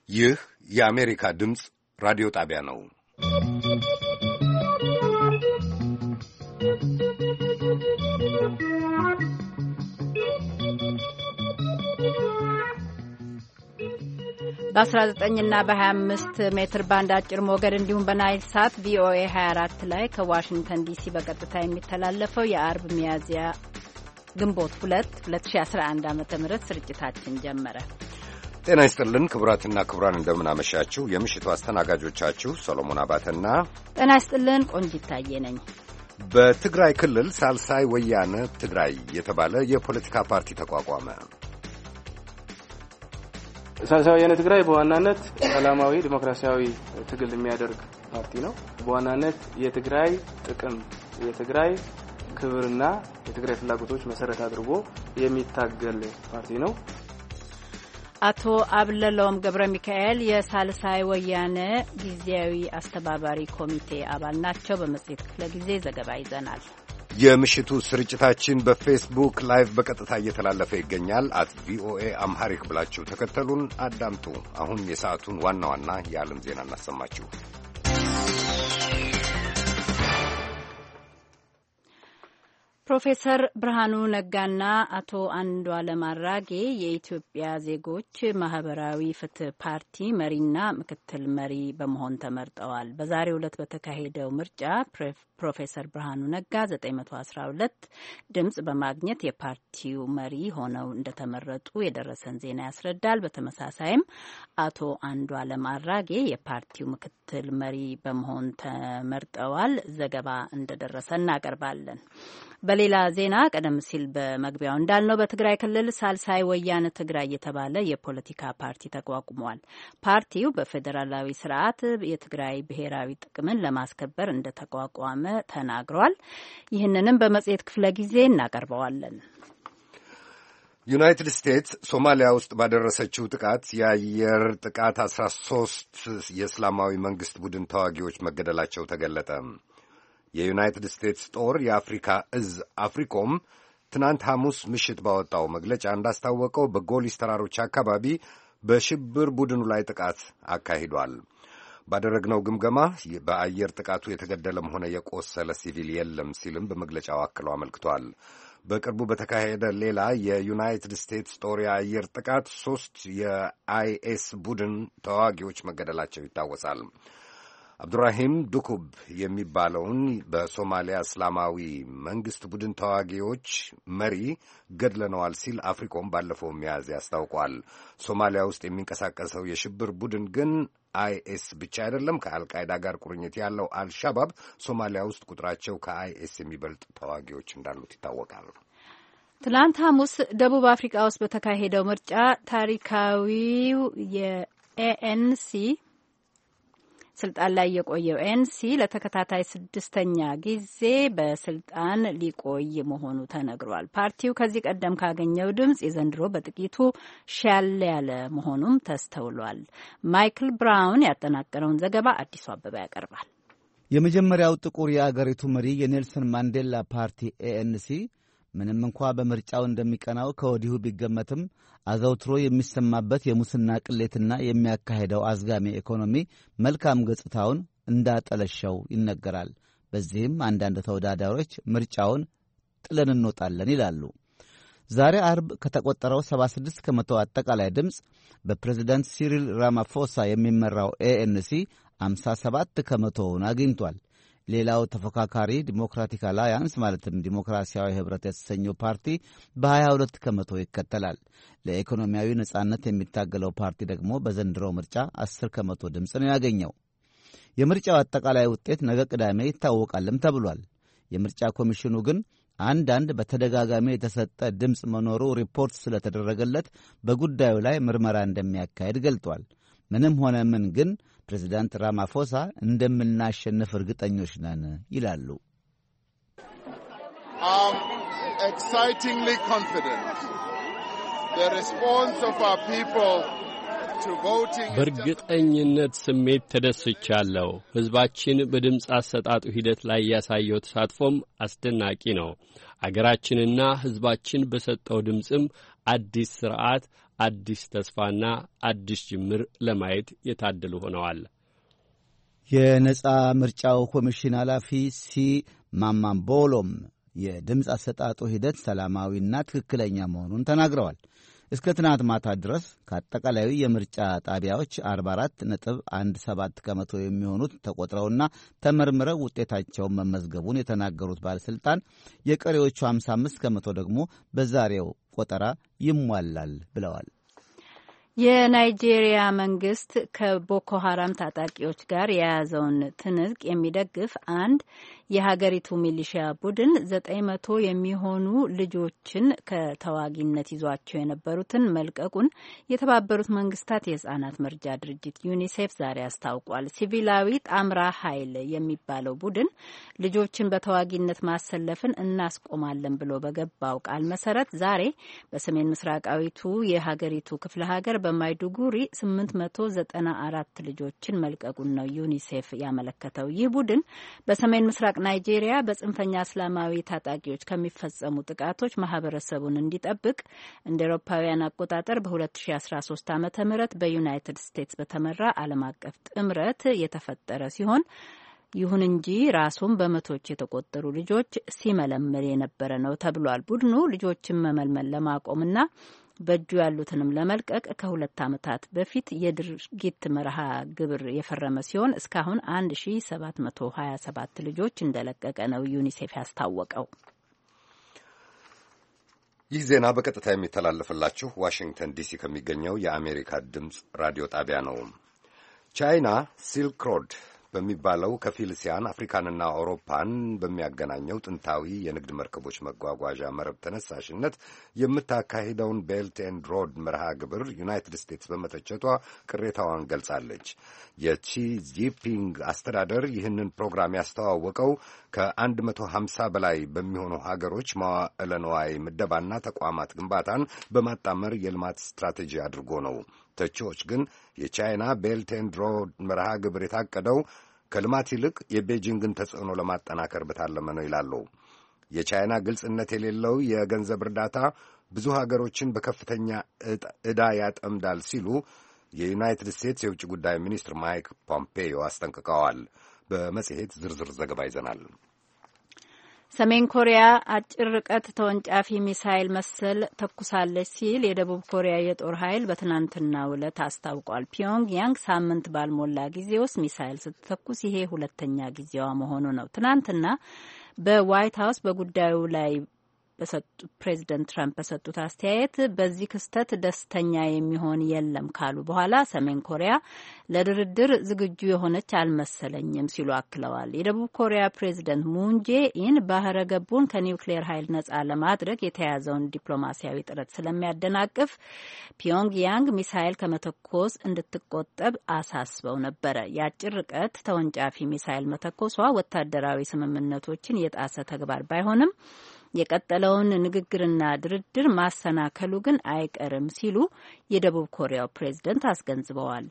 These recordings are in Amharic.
ይህ የአሜሪካ ድምፅ ራዲዮ ጣቢያ ነው። በ19ና በ25 ሜትር ባንድ አጭር ሞገድ እንዲሁም በናይል ሳት ቪኦኤ 24 ላይ ከዋሽንግተን ዲሲ በቀጥታ የሚተላለፈው የአርብ ሚያዝያ ግንቦት 2 2011 ዓ.ም ስርጭታችን ጀመረ። ጤና ይስጥልን ክቡራትና ክቡራን፣ እንደምን አመሻችሁ። የምሽቱ አስተናጋጆቻችሁ ሰሎሞን አባተና ጤና ይስጥልን ቆንጂት ታዬ ነኝ። በትግራይ ክልል ሳልሳይ ወያነ ትግራይ የተባለ የፖለቲካ ፓርቲ ተቋቋመ። ሳልሳይ ወያነ ትግራይ በዋናነት ሰላማዊ ዲሞክራሲያዊ ትግል የሚያደርግ ፓርቲ ነው። በዋናነት የትግራይ ጥቅም፣ የትግራይ ክብርና የትግራይ ፍላጎቶች መሰረት አድርጎ የሚታገል ፓርቲ ነው። አቶ አብለሎም ገብረ ሚካኤል የሳልሳይ ወያነ ጊዜያዊ አስተባባሪ ኮሚቴ አባል ናቸው። በመጽሔት ክፍለ ጊዜ ዘገባ ይዘናል። የምሽቱ ስርጭታችን በፌስቡክ ላይቭ በቀጥታ እየተላለፈ ይገኛል። @ቪኦኤ አምሃሪክ ብላችሁ ተከተሉን አዳምጡ። አሁን የሰዓቱን ዋና ዋና የዓለም ዜና እናሰማችሁ። ፕሮፌሰር ብርሃኑ ነጋና አቶ አንዱዓለም አራጌ የኢትዮጵያ ዜጎች ማህበራዊ ፍትህ ፓርቲ መሪና ምክትል መሪ በመሆን ተመርጠዋል። በዛሬው ዕለት በተካሄደው ምርጫ ፕሮፌሰር ብርሃኑ ነጋ 912 ድምጽ በማግኘት የፓርቲው መሪ ሆነው እንደተመረጡ የደረሰን ዜና ያስረዳል። በተመሳሳይም አቶ አንዱዓለም አራጌ የፓርቲው ምክትል መሪ በመሆን ተመርጠዋል። ዘገባ እንደደረሰ እናቀርባለን። በሌላ ዜና ቀደም ሲል በመግቢያው እንዳልነው በትግራይ ክልል ሳልሳይ ወያነ ትግራይ የተባለ የፖለቲካ ፓርቲ ተቋቁሟል። ፓርቲው በፌዴራላዊ ስርዓት የትግራይ ብሔራዊ ጥቅምን ለማስከበር እንደተቋቋመ ተናግሯል። ይህንንም በመጽሔት ክፍለ ጊዜ እናቀርበዋለን። ዩናይትድ ስቴትስ ሶማሊያ ውስጥ ባደረሰችው ጥቃት የአየር ጥቃት 13 የእስላማዊ መንግስት ቡድን ተዋጊዎች መገደላቸው ተገለጠ። የዩናይትድ ስቴትስ ጦር የአፍሪካ እዝ አፍሪኮም ትናንት ሐሙስ ምሽት ባወጣው መግለጫ እንዳስታወቀው በጎሊስ ተራሮች አካባቢ በሽብር ቡድኑ ላይ ጥቃት አካሂዷል። ባደረግነው ግምገማ በአየር ጥቃቱ የተገደለም ሆነ የቆሰለ ሲቪል የለም ሲልም በመግለጫው አክሎ አመልክቷል። በቅርቡ በተካሄደ ሌላ የዩናይትድ ስቴትስ ጦር የአየር ጥቃት 3 የአይኤስ ቡድን ተዋጊዎች መገደላቸው ይታወሳል። አብዱራሂም ዱኩብ የሚባለውን በሶማሊያ እስላማዊ መንግስት ቡድን ተዋጊዎች መሪ ገድለነዋል ሲል አፍሪኮም ባለፈው ሚያዝያ አስታውቋል። ሶማሊያ ውስጥ የሚንቀሳቀሰው የሽብር ቡድን ግን አይኤስ ብቻ አይደለም። ከአልቃይዳ ጋር ቁርኝት ያለው አልሻባብ ሶማሊያ ውስጥ ቁጥራቸው ከአይኤስ የሚበልጥ ተዋጊዎች እንዳሉት ይታወቃል። ትናንት ሐሙስ ደቡብ አፍሪካ ውስጥ በተካሄደው ምርጫ ታሪካዊው የኤኤንሲ ስልጣን ላይ የቆየው ኤንሲ ለተከታታይ 6ኛ ጊዜ በስልጣን ሊቆይ መሆኑ ተነግሯል። ፓርቲው ከዚህ ቀደም ካገኘው ድምጽ የዘንድሮ በጥቂቱ ሻል ያለ መሆኑም ተስተውሏል። ማይክል ብራውን ያጠናቀረውን ዘገባ አዲሱ አበባ ያቀርባል። የመጀመሪያው ጥቁር የአገሪቱ መሪ የኔልሰን ማንዴላ ፓርቲ ኤኤንሲ ምንም እንኳ በምርጫው እንደሚቀናው ከወዲሁ ቢገመትም አዘውትሮ የሚሰማበት የሙስና ቅሌትና የሚያካሄደው አዝጋሚ ኢኮኖሚ መልካም ገጽታውን እንዳጠለሸው ይነገራል። በዚህም አንዳንድ ተወዳዳሪዎች ምርጫውን ጥለን እንወጣለን ይላሉ። ዛሬ አርብ ከተቆጠረው 76 ከመቶ አጠቃላይ ድምፅ በፕሬዝዳንት ሲሪል ራማፎሳ የሚመራው ኤኤንሲ 57 ከመቶውን አግኝቷል። ሌላው ተፎካካሪ ዲሞክራቲክ አላያንስ ማለትም ዲሞክራሲያዊ ህብረት የተሰኘው ፓርቲ በ22 ከመቶ ይከተላል። ለኢኮኖሚያዊ ነጻነት የሚታገለው ፓርቲ ደግሞ በዘንድሮው ምርጫ 10 ከመቶ ድምፅ ነው ያገኘው። የምርጫው አጠቃላይ ውጤት ነገ ቅዳሜ ይታወቃልም ተብሏል። የምርጫ ኮሚሽኑ ግን አንዳንድ በተደጋጋሚ የተሰጠ ድምፅ መኖሩ ሪፖርት ስለተደረገለት በጉዳዩ ላይ ምርመራ እንደሚያካሄድ ገልጧል። ምንም ሆነ ምን ግን ፕሬዚዳንት ራማፎሳ እንደምናሸንፍ እርግጠኞች ነን ይላሉ። በእርግጠኝነት ስሜት ተደስቻለሁ። ሕዝባችን በድምፅ አሰጣጡ ሂደት ላይ ያሳየው ተሳትፎም አስደናቂ ነው። አገራችንና ሕዝባችን በሰጠው ድምፅም አዲስ ሥርዓት፣ አዲስ ተስፋና አዲስ ጅምር ለማየት የታደሉ ሆነዋል። የነጻ ምርጫው ኮሚሽን ኃላፊ ማማምቦሎም የድምፅ አሰጣጡ ሂደት ሰላማዊና ትክክለኛ መሆኑን ተናግረዋል። እስከ ትናንት ማታ ድረስ ከአጠቃላዩ የምርጫ ጣቢያዎች 44.17 ከመቶ የሚሆኑት ተቆጥረውና ተመርምረው ውጤታቸውን መመዝገቡን የተናገሩት ባለሥልጣን የቀሪዎቹ 55 ከመቶ ደግሞ በዛሬው ቆጠራ ይሟላል ብለዋል። የናይጄሪያ መንግስት ከቦኮ ሀራም ታጣቂዎች ጋር የያዘውን ትንቅ የሚደግፍ አንድ የሀገሪቱ ሚሊሺያ ቡድን 900 የሚሆኑ ልጆችን ከተዋጊነት ይዟቸው የነበሩትን መልቀቁን የተባበሩት መንግስታት የህጻናት መርጃ ድርጅት ዩኒሴፍ ዛሬ አስታውቋል። ሲቪላዊ ጣምራ ኃይል የሚባለው ቡድን ልጆችን በተዋጊነት ማሰለፍን እናስቆማለን ብሎ በገባው ቃል መሰረት ዛሬ በሰሜን ምስራቃዊቱ የሀገሪቱ ክፍለ ሀገር በማይዱጉሪ 894 ልጆችን መልቀቁን ነው ዩኒሴፍ ያመለከተው። ይህ ቡድን በሰሜን ምስራቅ ናይጄሪያ በጽንፈኛ እስላማዊ ታጣቂዎች ከሚፈጸሙ ጥቃቶች ማህበረሰቡን እንዲጠብቅ እንደ አውሮፓውያን አቆጣጠር በ2013 ዓ.ም በዩናይትድ ስቴትስ በተመራ ዓለም አቀፍ ጥምረት የተፈጠረ ሲሆን ይሁን እንጂ ራሱን በመቶዎች የተቆጠሩ ልጆች ሲመለመል የነበረ ነው ተብሏል። ቡድኑ ልጆችን መመልመል ለማቆምና በእጁ ያሉትንም ለመልቀቅ ከ2 ዓመታት በፊት የድርጊት መርሃ ግብር የፈረመ ሲሆን እስካሁን 1727 ልጆች እንደለቀቀ ነው ዩኒሴፍ ያስታወቀው። ይህ ዜና በቀጥታ የሚተላለፍላችሁ ዋሽንግተን ዲሲ ከሚገኘው የአሜሪካ ድምፅ ራዲዮ ጣቢያ ነው። ቻይና ሲልክ ሮድ በሚባለው ከፊል እስያን አፍሪካንና አውሮፓን በሚያገናኘው ጥንታዊ የንግድ መርከቦች መጓጓዣ መረብ ተነሳሽነት የምታካሂደውን ቤልት ኤንድ ሮድ መርሃ ግብር ዩናይትድ ስቴትስ በመተቸቷ ቅሬታዋን ገልጻለች። የቺ ጂንፒንግ አስተዳደር ይህንን ፕሮግራም ያስተዋወቀው ከ150 በላይ በሚሆኑ ሀገሮች መዋዕለ ንዋይ ምደባና ተቋማት ግንባታን በማጣመር የልማት ስትራቴጂ አድርጎ ነው። ተቺዎች ግን የቻይና ቤልት ኤንድ ሮድ መርሃ ግብር የታቀደው ከልማት ይልቅ የቤጂንግን ተጽዕኖ ለማጠናከር በታለመ ነው ይላሉ። የቻይና ግልጽነት የሌለው የገንዘብ እርዳታ ብዙ ሀገሮችን በከፍተኛ ዕዳ ያጠምዳል ሲሉ የዩናይትድ ስቴትስ የውጭ ጉዳይ ሚኒስትር ማይክ ፖምፔዮ አስጠንቅቀዋል። በመጽሔት ዝርዝር ዘገባ ይዘናል። ሰሜን ኮሪያ አጭር ርቀት ተወንጫፊ ሚሳይል መሰል ተኩሳለች ሲል የደቡብ ኮሪያ የጦር ኃይል በትናንትናው ዕለት አስታውቋል። ፒዮንግያንግ ሳምንት ባልሞላ ጊዜ ውስጥ ሚሳይል ስትተኩስ ይሄ ሁለተኛ ጊዜዋ መሆኑ ነው። ትናንትና በዋይት ሀውስ በጉዳዩ ላይ ፕሬዚደንት ትራምፕ በሰጡት አስተያየት በዚህ ክስተት ደስተኛ የሚሆን የለም ካሉ በኋላ ሰሜን ኮሪያ ለድርድር ዝግጁ የሆነች አልመሰለኝም ሲሉ አክለዋል። የደቡብ ኮሪያ ፕሬዚደንት ሙን ጄኢን ባህረ ገቡን ከኒውክሌር ኃይል ነጻ ለማድረግ የተያዘውን ዲፕሎማሲያዊ ጥረት ስለሚያደናቅፍ ፒዮንግያንግ ሚሳይል ከመተኮስ እንድትቆጠብ አሳስበው ነበረ። የአጭር ርቀት ተወንጫፊ ሚሳይል መተኮሷ ወታደራዊ ስምምነቶችን የጣሰ ተግባር ባይሆንም የቀጠለውን ንግግርና ድርድር ማሰናከሉ ግን አይቀርም ሲሉ የደቡብ ኮሪያው ፕሬዝደንት አስገንዝበዋል።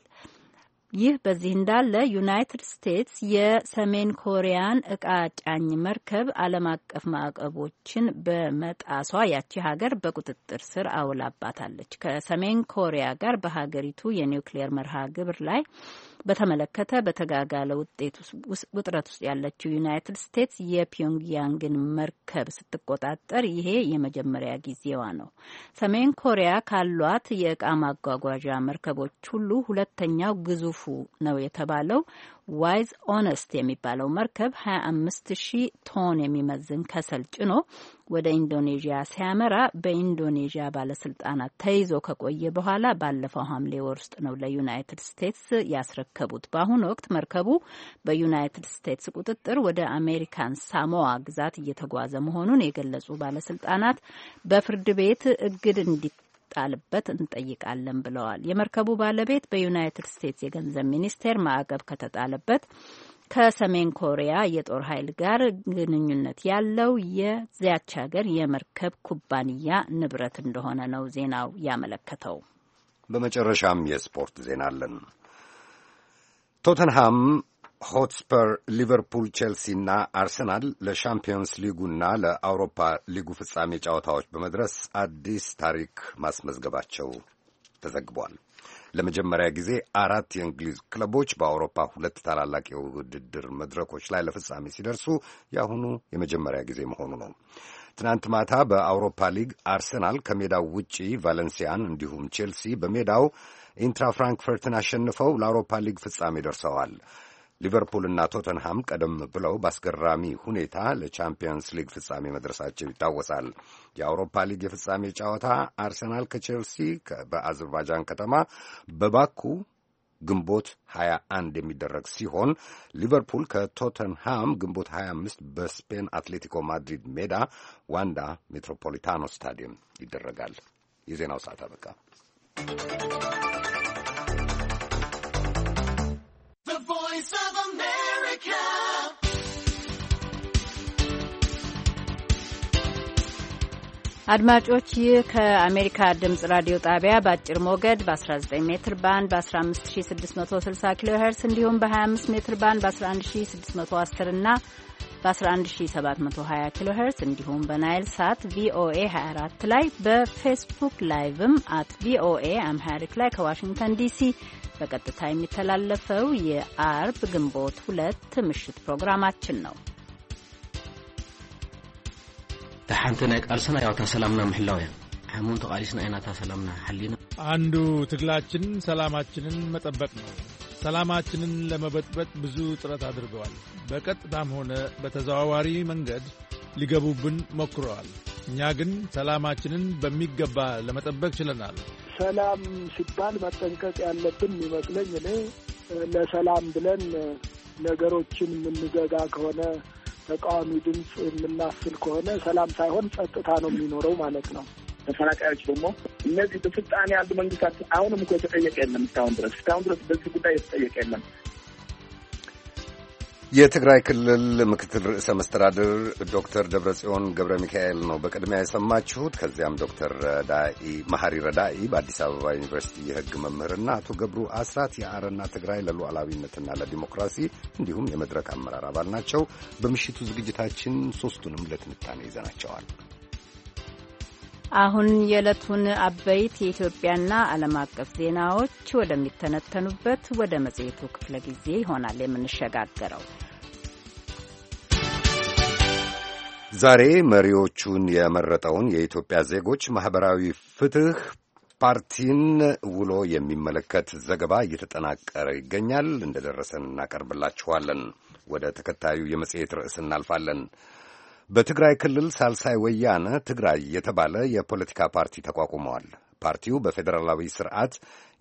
ይህ በዚህ እንዳለ ዩናይትድ ስቴትስ የሰሜን ኮሪያን ዕቃ ጫኝ መርከብ ዓለም አቀፍ ማዕቀቦችን በመጣሷ ያቺ ሀገር በቁጥጥር ስር አውላባታለች። ከሰሜን ኮሪያ ጋር በሀገሪቱ የኒውክሌር መርሃ ግብር ላይ በተመለከተ በተጋጋለ ውጥረት ውስጥ ያለችው ዩናይትድ ስቴትስ የፒዮንግያንግን መርከብ ስትቆጣጠር ይሄ የመጀመሪያ ጊዜዋ ነው። ሰሜን ኮሪያ ካሏት የዕቃ ማጓጓዣ መርከቦች ሁሉ ሁለተኛው ግዙፉ ነው የተባለው ዋይዝ ኦነስት የሚባለው መርከብ 25,000 ቶን የሚመዝን ከሰል ጭኖ ወደ ኢንዶኔዥያ ሲያመራ በኢንዶኔዥያ ባለስልጣናት ተይዞ ከቆየ በኋላ ባለፈው ሐምሌ ወር ውስጥ ነው ለዩናይትድ ስቴትስ ያስረከቡት። በአሁኑ ወቅት መርከቡ በዩናይትድ ስቴትስ ቁጥጥር ወደ አሜሪካን ሳሞዋ ግዛት እየተጓዘ መሆኑን የገለጹ ባለስልጣናት በፍርድ ቤት እግድ ጣልበት እንጠይቃለን ብለዋል። የመርከቡ ባለቤት በዩናይትድ ስቴትስ የገንዘብ ሚኒስቴር ማዕቀብ ከተጣለበት ከሰሜን ኮሪያ የጦር ኃይል ጋር ግንኙነት ያለው የዚያች ሀገር የመርከብ ኩባንያ ንብረት እንደሆነ ነው ዜናው ያመለከተው። በመጨረሻም የስፖርት ዜና አለን። ቶተንሃም ሆትስፐር፣ ሊቨርፑል፣ ቼልሲና አርሰናል ለሻምፒዮንስ ሊጉና ለአውሮፓ ሊጉ ፍጻሜ ጨዋታዎች በመድረስ አዲስ ታሪክ ማስመዝገባቸው ተዘግቧል። ለመጀመሪያ ጊዜ 4 የእንግሊዝ ክለቦች በአውሮፓ 2 ታላላቅ የውድድር መድረኮች ላይ ለፍጻሜ ሲደርሱ የአሁኑ የመጀመሪያ ጊዜ መሆኑ ነው። ትናንት ማታ በአውሮፓ ሊግ አርሰናል ከሜዳው ውጪ ቫለንሲያን እንዲሁም ቼልሲ በሜዳው ኢንትራ ፍራንክፈርትን አሸንፈው ለአውሮፓ ሊግ ፍጻሜ ደርሰዋል። ሊቨርፑልና ቶተንሃም ቀደም ብለው በአስገራሚ ሁኔታ ለቻምፒየንስ ሊግ ፍጻሜ መድረሳቸው ይታወሳል። የአውሮፓ ሊግ የፍጻሜ ጨዋታ አርሰናል ከቼልሲ በአዘርባይጃን ከተማ በባኩ ግንቦት 21 የሚደረግ ሲሆን ሊቨርፑል ከቶተንሃም ግንቦት 25 በስፔን አትሌቲኮ ማድሪድ ሜዳ ዋንዳ ሜትሮፖሊታኖ ስታዲየም ይደረጋል። የዜናው ሰዓት አበቃ። አድማጮች ይህ ከአሜሪካ ድምጽ ራዲዮ ጣቢያ በአጭር ሞገድ በ19 ሜትር ባንድ በ15660 ኪሎ ሄርስ እንዲሁም በ25 ሜትር ባንድ በ11610 እና በ11720 ኪሎ ሄርስ እንዲሁም በናይል ሳት ቪኦኤ 24 ላይ በፌስቡክ ላይቭም @ቪኦኤ አምሃሪክ ላይ ከዋሽንግተን ዲሲ በቀጥታ የሚተላለፈው የአርብ ግንቦት 2 ምሽት ፕሮግራማችን ነው። ተሐንተና ቃልሰና ያው ተሰላምና ምሕላውያ አሁን ተቃሊስና አይናታ ሰላምና ሐሊና አንዱ ትግላችን ሰላማችንን መጠበቅ ነው። ሰላማችንን ለመበጥበጥ ብዙ ጥረት አድርገዋል። በቀጥታም ሆነ በተዘዋዋሪ መንገድ ሊገቡብን ሞክረዋል። እኛ ግን ሰላማችንን በሚገባ ለመጠበቅ ችለናል። ሰላም ሲባል መጠንቀቅ ያለብን ይመስለኝ እኔ ለሰላም ብለን ነገሮችን የምንዘጋ ከሆነ ተቃዋሚ ድምፅ የምናስል ከሆነ ሰላም ሳይሆን ጸጥታ ነው የሚኖረው ማለት ነው። ተፈናቃዮች ደግሞ እነዚህ በስልጣን ያሉ መንግስታት አሁንም እኮ የተጠየቀ የለም። እስካሁን ድረስ በዚህ ጉዳይ የተጠየቀ የለም። የትግራይ ክልል ምክትል ርዕሰ መስተዳድር ዶክተር ደብረጽዮን ገብረ ሚካኤል ነው በቅድሚያ የሰማችሁት። ከዚያም ዶክተር መሐሪ ረዳኢ በአዲስ አበባ ዩኒቨርሲቲ የሕግ መምህርና አቶ ገብሩ አስራት የአረና ትግራይ ለሉዓላዊነትና ለዲሞክራሲ እንዲሁም የመድረክ አመራር አባል ናቸው። በምሽቱ ዝግጅታችን ሦስቱንም ለትንታኔ ይዘናቸዋል። አሁን የዕለቱን አበይት የኢትዮጵያና ዓለም አቀፍ ዜናዎች ወደሚተነተኑበት ወደ መጽሔቱ ክፍለ ጊዜ ይሆናል የምንሸጋገረው። ዛሬ መሪዎቹን የመረጠውን የኢትዮጵያ ዜጎች ማኅበራዊ ፍትሕ ፓርቲን ውሎ የሚመለከት ዘገባ እየተጠናቀረ ይገኛል። እንደደረሰን እናቀርብላችኋለን። ወደ ተከታዩ የመጽሔት ርዕስ እናልፋለን። በትግራይ ክልል ሳልሳይ ወያነ ትግራይ የተባለ የፖለቲካ ፓርቲ ተቋቁመዋል። ፓርቲው በፌዴራላዊ ስርዓት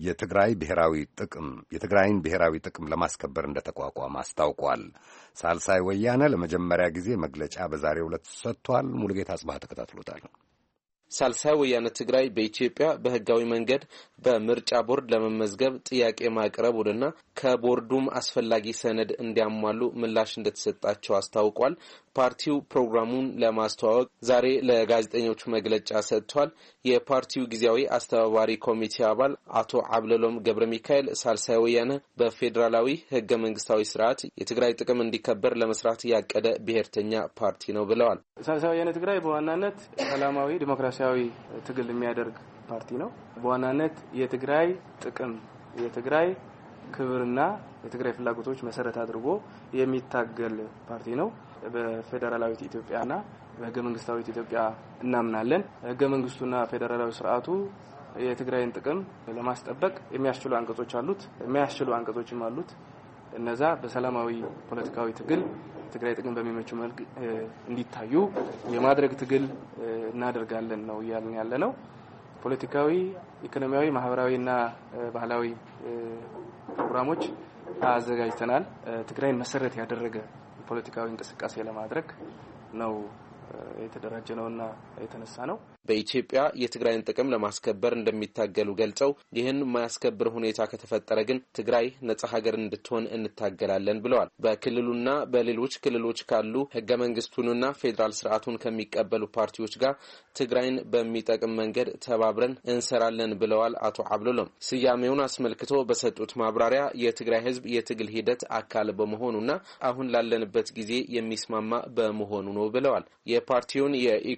የትግራይን ብሔራዊ ጥቅም ለማስከበር እንደተቋቋመ አስታውቋል። ሳልሳይ ወያነ ለመጀመሪያ ጊዜ መግለጫ በዛሬው ዕለት ሰጥቷል። ሙሉጌታ አጽባህ ተከታትሎታል። ሳልሳይ ወያነ ትግራይ በኢትዮጵያ በህጋዊ መንገድ በምርጫ ቦርድ ለመመዝገብ ጥያቄ ማቅረቡንና ከቦርዱም አስፈላጊ ሰነድ እንዲያሟሉ ምላሽ እንደተሰጣቸው አስታውቋል። ፓርቲው ፕሮግራሙን ለማስተዋወቅ ዛሬ ለጋዜጠኞች መግለጫ ሰጥቷል። የፓርቲው ጊዜያዊ አስተባባሪ ኮሚቴ አባል አቶ አብለሎም ገብረ ሚካኤል ሳልሳይ ወያነ በፌዴራላዊ ህገ መንግስታዊ ስርዓት የትግራይ ጥቅም እንዲከበር ለመስራት ያቀደ ብሔርተኛ ፓርቲ ነው ብለዋል። ሳልሳይ ወያነ ትግራይ በዋናነት ሰላማዊ ዲሞክራሲያዊ ትግል የሚያደርግ ፓርቲ ነው። በዋናነት የትግራይ ጥቅም፣ የትግራይ ክብርና የትግራይ ፍላጎቶች መሰረት አድርጎ የሚታገል ፓርቲ ነው። በፌዴራላዊት ኢትዮጵያና በህገ መንግስታዊት ኢትዮጵያ እናምናለን። ህገ መንግስቱና ፌዴራላዊ ስርዓቱ የትግራይን ጥቅም ለማስጠበቅ የሚያስችሉ አንቀጾች አሉት፣ የሚያስችሉ አንቀጾችም አሉት። እነዛ በሰላማዊ ፖለቲካዊ ትግል ትግራይ ጥቅም በሚመቹ መልክ እንዲታዩ የማድረግ ትግል እናደርጋለን ነው እያልን ያለ ነው። ፖለቲካዊ፣ ኢኮኖሚያዊ፣ ማህበራዊና ባህላዊ ፕሮግራሞች አዘጋጅተናል። ትግራይን መሰረት ያደረገ ፖለቲካዊ እንቅስቃሴ ለማድረግ ነው የተደራጀ ነውና የተነሳ ነው። በኢትዮጵያ የትግራይን ጥቅም ለማስከበር እንደሚታገሉ ገልጸው ይህን የማያስከብር ሁኔታ ከተፈጠረ ግን ትግራይ ነጻ ሀገር እንድትሆን እንታገላለን ብለዋል። በክልሉና በሌሎች ክልሎች ካሉ ህገ መንግስቱንና ፌዴራል ስርዓቱን ከሚቀበሉ ፓርቲዎች ጋር ትግራይን በሚጠቅም መንገድ ተባብረን እንሰራለን ብለዋል። አቶ አብሎሎም ስያሜውን አስመልክቶ በሰጡት ማብራሪያ የትግራይ ህዝብ የትግል ሂደት አካል በመሆኑና አሁን ላለንበት ጊዜ የሚስማማ በመሆኑ ነው ብለዋል። የፓርቲውን የኢኮኖሚ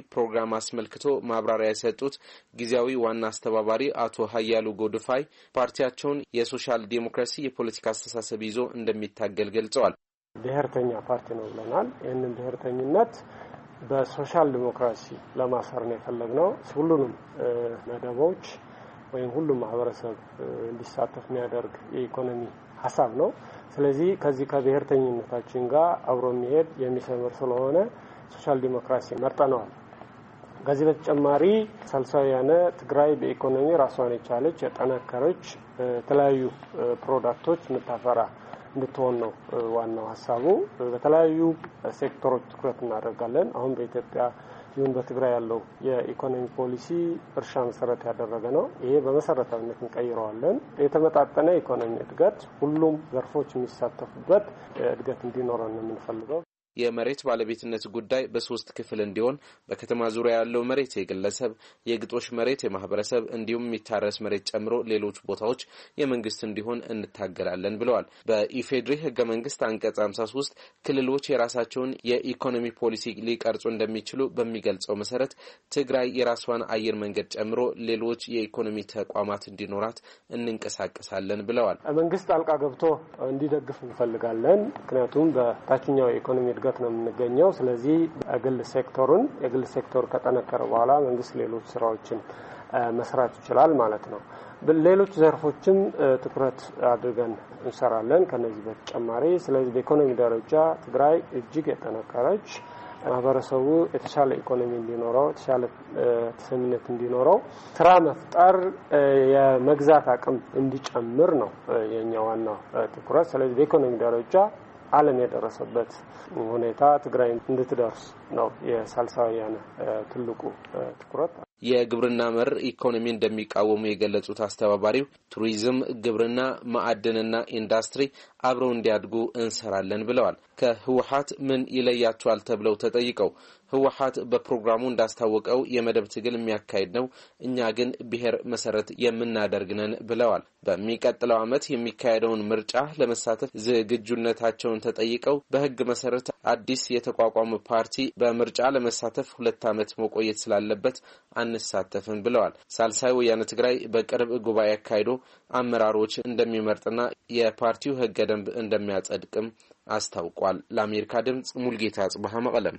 ፕሮግራም አስመልክቶ ማብራሪያ የሰጡት ጊዜያዊ ዋና አስተባባሪ አቶ ሀያሉ ጎድፋይ ፓርቲያቸውን የሶሻል ዲሞክራሲ የፖለቲካ አስተሳሰብ ይዞ እንደሚታገል ገልጸዋል። ብሔርተኛ ፓርቲ ነው ብለናል። ይህንን ብሔርተኝነት በሶሻል ዲሞክራሲ ለማሰር ነው የፈለግነው። ሁሉንም መደቦች ወይም ሁሉም ማህበረሰብ እንዲሳተፍ የሚያደርግ የኢኮኖሚ ሀሳብ ነው። ስለዚህ ከዚህ ከብሔርተኝነታችን ጋር አብሮ የሚሄድ የሚሰምር ስለሆነ ሶሻል ዲሞክራሲ መርጠነዋል። ከዚህ በተጨማሪ ሳልሳዊ ወያነ ትግራይ በኢኮኖሚ ራሷን የቻለች የጠነከረች የተለያዩ ፕሮዳክቶች የምታፈራ እንድትሆን ነው ዋናው ሀሳቡ። በተለያዩ ሴክተሮች ትኩረት እናደርጋለን። አሁን በኢትዮጵያ ይሁን በትግራይ ያለው የኢኮኖሚ ፖሊሲ እርሻ መሰረት ያደረገ ነው። ይሄ በመሰረታዊነት እንቀይረዋለን። የተመጣጠነ ኢኮኖሚ እድገት፣ ሁሉም ዘርፎች የሚሳተፉበት እድገት እንዲኖረን ነው የምንፈልገው። የመሬት ባለቤትነት ጉዳይ በሶስት ክፍል እንዲሆን በከተማ ዙሪያ ያለው መሬት የግለሰብ፣ የግጦሽ መሬት የማህበረሰብ እንዲሁም የሚታረስ መሬት ጨምሮ ሌሎች ቦታዎች የመንግስት እንዲሆን እንታገላለን ብለዋል። በኢፌድሪ ህገ መንግስት አንቀጽ 53 ክልሎች የራሳቸውን የኢኮኖሚ ፖሊሲ ሊቀርጹ እንደሚችሉ በሚገልጸው መሰረት ትግራይ የራሷን አየር መንገድ ጨምሮ ሌሎች የኢኮኖሚ ተቋማት እንዲኖራት እንንቀሳቀሳለን ብለዋል። መንግስት ጣልቃ ገብቶ እንዲደግፍ እንፈልጋለን። ምክንያቱም በታችኛው የኢኮኖሚ እድገት ነው የምንገኘው። ስለዚህ የግል ሴክተር ከጠነከረ በኋላ መንግስት ሌሎች ስራዎችን መስራት ይችላል ማለት ነው። ሌሎች ዘርፎችም ትኩረት አድርገን እንሰራለን ከነዚህ በተጨማሪ። ስለዚህ በኢኮኖሚ ደረጃ ትግራይ እጅግ የጠነከረች ማህበረሰቡ የተሻለ ኢኮኖሚ እንዲኖረው፣ የተሻለ ተሰሚነት እንዲኖረው፣ ስራ መፍጠር፣ የመግዛት አቅም እንዲጨምር ነው የኛ ዋናው ትኩረት። ስለዚህ በኢኮኖሚ ደረጃ ዓለም የደረሰበት ሁኔታ ትግራይ እንድትደርስ ነው የሳልሳዊ ወያነ ትልቁ ትኩረት። የግብርና መር ኢኮኖሚ እንደሚቃወሙ የገለጹት አስተባባሪው ቱሪዝም፣ ግብርና፣ ማዕድንና ኢንዱስትሪ አብረው እንዲያድጉ እንሰራለን ብለዋል። ከህወሓት ምን ይለያቸዋል ተብለው ተጠይቀው ህወሓት በፕሮግራሙ እንዳስታወቀው የመደብ ትግል የሚያካሂድ ነው፣ እኛ ግን ብሔር መሰረት የምናደርግ ነን ብለዋል። በሚቀጥለው ዓመት የሚካሄደውን ምርጫ ለመሳተፍ ዝግጁነታቸውን ተጠይቀው በህግ መሰረት አዲስ የተቋቋመ ፓርቲ በምርጫ ለመሳተፍ 2 ዓመት መቆየት ስላለበት አንሳተፍም ብለዋል። ሳልሳዊ ወያነ ትግራይ በቅርብ ጉባኤ አካሂዶ አመራሮች እንደሚመርጥና የፓርቲው ህገ ደንብ እንደሚያጸድቅም አስታውቋል። ለአሜሪካ ድምጽ ሙልጌታ ጽባህ መቀለም።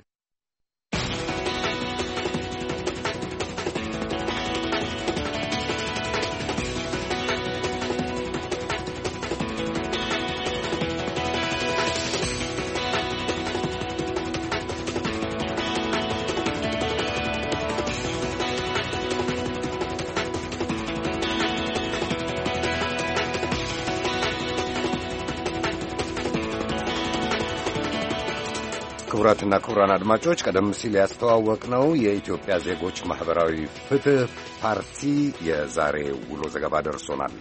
ክቡራትና ክቡራን አድማጮች ቀደም ሲል ያስተዋወቅነው የኢትዮጵያ ዜጎች ማህበራዊ ፍትህ ፓርቲ የዛሬ ውሎ ዘገባ ደርሶናል።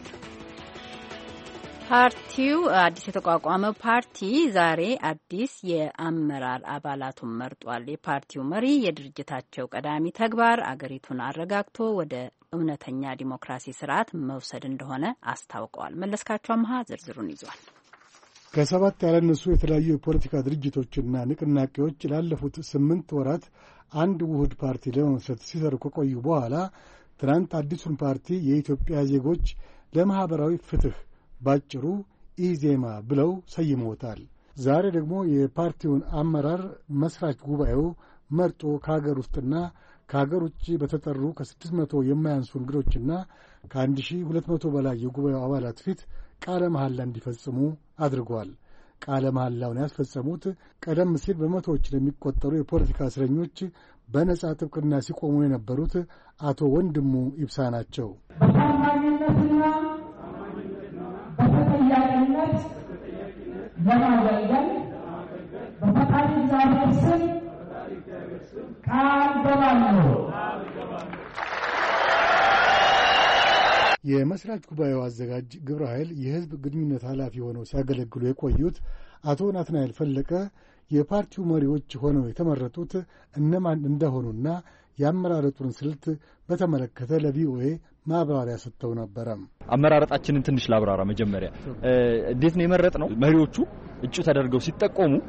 ፓርቲው አዲስ የተቋቋመው ፓርቲ ዛሬ አዲስ የአመራር አባላቱን መርጧል። የፓርቲው መሪ የድርጅታቸው ቀዳሚ ተግባር አገሪቱን አረጋግቶ ወደ እውነተኛ ዲሞክራሲ ስርዓት መውሰድ እንደሆነ አስታውቀዋል። መለስካቸው አምሃ ዝርዝሩን ይዟል። ከ7 ያላነሱ የተለያዩ የፖለቲካ ድርጅቶችና ንቅናቄዎች ላለፉት 8 ወራት አንድ ውህድ ፓርቲ ለመመስረት ሲሰሩ ከቆዩ በኋላ ትናንት አዲሱን ፓርቲ የኢትዮጵያ ዜጎች ለማህበራዊ ፍትህ ባጭሩ ኢዜማ ብለው ሰይመውታል። ዛሬ ደግሞ የፓርቲውን አመራር መስራች ጉባኤው መርጦ ከሀገር ውስጥና ከሀገር ውጭ በተጠሩ ከ600 የማያንሱ እንግዶችና ከ1200 በላይ የጉባኤው አባላት ፊት ቃለ መሐላ እንዲፈጽሙ አድርጓል። ቃለ መሐላውን ያስፈጸሙት ቀደም ሲል በመቶዎች ለሚቆጠሩ የፖለቲካ እስረኞች በነጻ ጥብቅና ሲቆሙ የነበሩት አቶ ወንድሙ ኢብሳ ናቸው። በታማኝነትና በተጠያቂነት ለማገልገል በፈቃድ እግዚአብሔር ስም ቃል ገባለሁ። የመስራች ጉባኤው አዘጋጅ ግብረ ኃይል የህዝብ ግንኙነት ኃላፊ ሆነው ሲያገለግሉ የቆዩት አቶ ናትናኤል ፈለቀ የፓርቲው መሪዎች ሆነው የተመረጡት እነማን እንደሆኑና የአመራረጡን ስልት በተመለከተ ለቪኦኤ ማብራሪያ ሰጥተው ነበረ። አመራረጣችንን ትንሽ ላብራራ። መጀመሪያ እንዴት ነው የመረጥነው? መሪዎቹ እጩ ተደርገው ሲጠቆሙ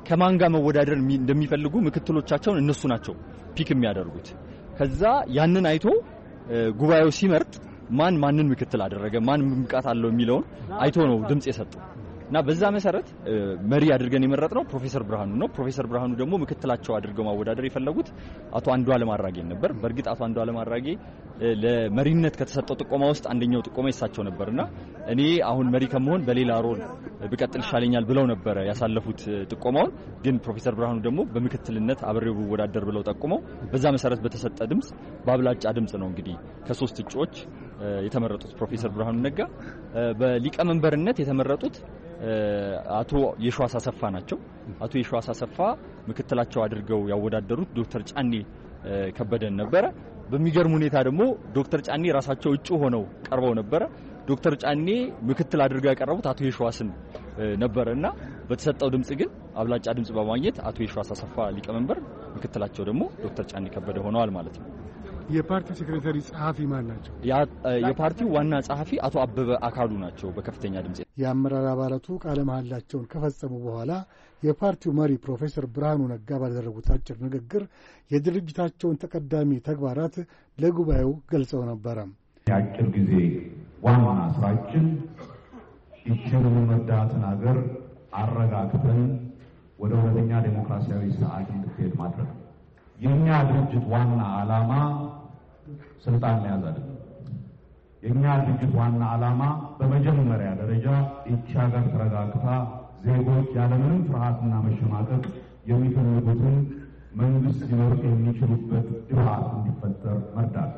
ከማን ጋር መወዳደር እንደሚፈልጉ ምክትሎቻቸውን እነሱ ናቸው ፒክ የሚያደርጉት። ከዛ ያንን አይቶ ጉባኤው ሲመርጥ ማንን ምክትል አደረገ ማን ብቃት አለው የሚለውን አይቶ ነው ድምጽ የሰጠው እና በዛ መሰረት መሪ አድርገን የመረጥነው ፕሮፌሰር ብርሃኑ ነው። ፕሮፌሰር ብርሃኑ ደግሞ ምክትላቸው አድርገው ማወዳደር የፈለጉት አቶ አንዱዓለም አራጌ ነበር። በእርግጥ አቶ አንዱዓለም አራጌ ለመሪነት ከተሰጠው ጥቆማ ውስጥ አንደኛው ጥቆማ ይሳቸው ነበርና እኔ አሁን መሪ ከመሆን በሌላ ሮል ብቀጥል ይሻለኛል ብለው ነበር ያሳለፉት ጥቆማውን። ግን ፕሮፌሰር ብርሃኑ ደግሞ በምክትልነት አብሬው ወዳደር ብለው ጠቁመው በዛ መሰረት በተሰጠ ድምጽ በአብላጫ ድምጽ ነው እንግዲህ ከ3 እጩዎች የተመረጡት ፕሮፌሰር ብርሃኑ ነጋ። በሊቀመንበርነት የተመረጡት አቶ የሺዋስ አሰፋ ናቸው። አቶ የሺዋስ አሰፋ ምክትላቸው አድርገው ያወዳደሩት ዶክተር ጫኔ ከበደን ነበረ። በሚገርም ሁኔታ ደግሞ ዶክተር ጫኔ ራሳቸው እጩ ሆነው ቀርበው ነበረ። ዶክተር ጫኔ ምክትል አድርገው ያቀረቡት አቶ የሺዋስን ነበርና በተሰጠው ድምጽ ግን አብላጫ ድምጽ በማግኘት አቶ የሺዋስ አሰፋ ሊቀመንበር፣ ምክትላቸው ደግሞ ዶክተር ጫኔ ከበደ ሆነዋል ማለት ነው። የፓርቲው ሴክሬታሪ ጸሐፊ ማን ናቸው? የፓርቲው ዋና ጸሐፊ አቶ አበበ አካሉ ናቸው። በከፍተኛ ድምጽ የአመራር አባላቱ ቃለ መሐላቸውን ከፈጸሙ በኋላ የፓርቲው መሪ ፕሮፌሰር ብርሃኑ ነጋ ባደረጉት አጭር ንግግር የድርጅታቸውን ተቀዳሚ ተግባራት ለጉባኤው ገልጸው ነበረ። የአጭር ጊዜ ዋና ስራችን ይህችን የምንወዳትን ሀገር አረጋግተን ወደ እውነተኛ ዴሞክራሲያዊ ስርዓት እንድትሄድ ማድረግ። የኛ ድርጅት ዋና ዓላማ ስልጣን መያዝ አይደለም። የኛ ድርጅት ዋና ዓላማ በመጀመሪያ ደረጃ ይህች ሀገር ተረጋግታ ዜጎች ያለምንም ፍርሃትና መሸማቀቅ የሚፈልጉትን መንግስት ሊኖር የሚችሉበት ድባብ እንዲፈጠር መርዳት።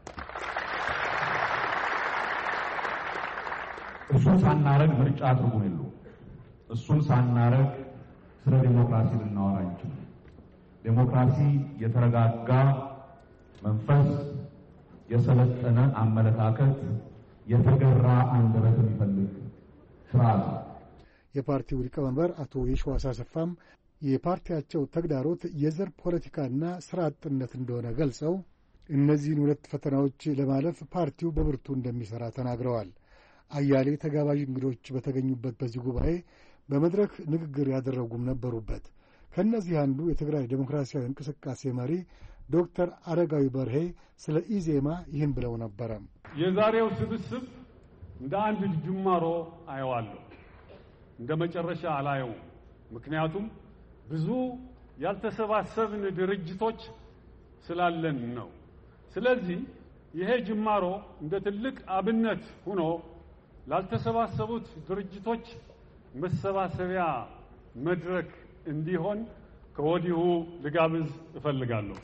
እሱን ሳናረግ ምርጫ ትርጉም የለውም። እሱን ሳናረግ ስለ ዴሞክራሲ ልናወራ እንችላለን። ዴሞክራሲ የተረጋጋ መንፈስ፣ የሰለጠነ አመለካከት፣ የተገራ አንደበት የሚፈልግ ስርዓት ነው። የፓርቲው ሊቀመንበር አቶ የሺዋስ አሰፋም የፓርቲያቸው ተግዳሮት የዘር ፖለቲካና ስራ አጥነት እንደሆነ ገልጸው እነዚህን 2 ፈተናዎች ለማለፍ ፓርቲው በብርቱ እንደሚሰራ ተናግረዋል። አያሌ ተጋባዥ እንግዶች በተገኙበት በዚህ ጉባኤ በመድረክ ንግግር ያደረጉም ነበሩበት። ከእነዚህ አንዱ የትግራይ ዴሞክራሲያዊ እንቅስቃሴ መሪ ዶክተር አረጋዊ በርሄ ስለ ኢዜማ ይህን ብለው ነበረ። የዛሬው ስብስብ እንደ አንድ ጅማሮ አየዋለሁ፣ እንደ መጨረሻ አላየው። ምክንያቱም ብዙ ያልተሰባሰብን ድርጅቶች ስላለን ነው። ስለዚህ ይሄ ጅማሮ እንደ ትልቅ አብነት ሆኖ ላልተሰባሰቡት ድርጅቶች መሰባሰቢያ መድረክ እንዲሆን ከወዲሁ ልጋብዝ እፈልጋለሁ።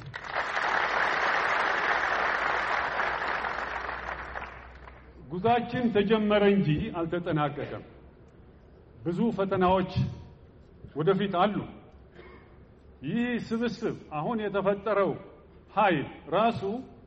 ጉዟችን ተጀመረ እንጂ አልተጠናቀቀም። ብዙ ፈተናዎች ወደፊት አሉ። ይህ ስብስብ አሁን የተፈጠረው ኃይል ራሱ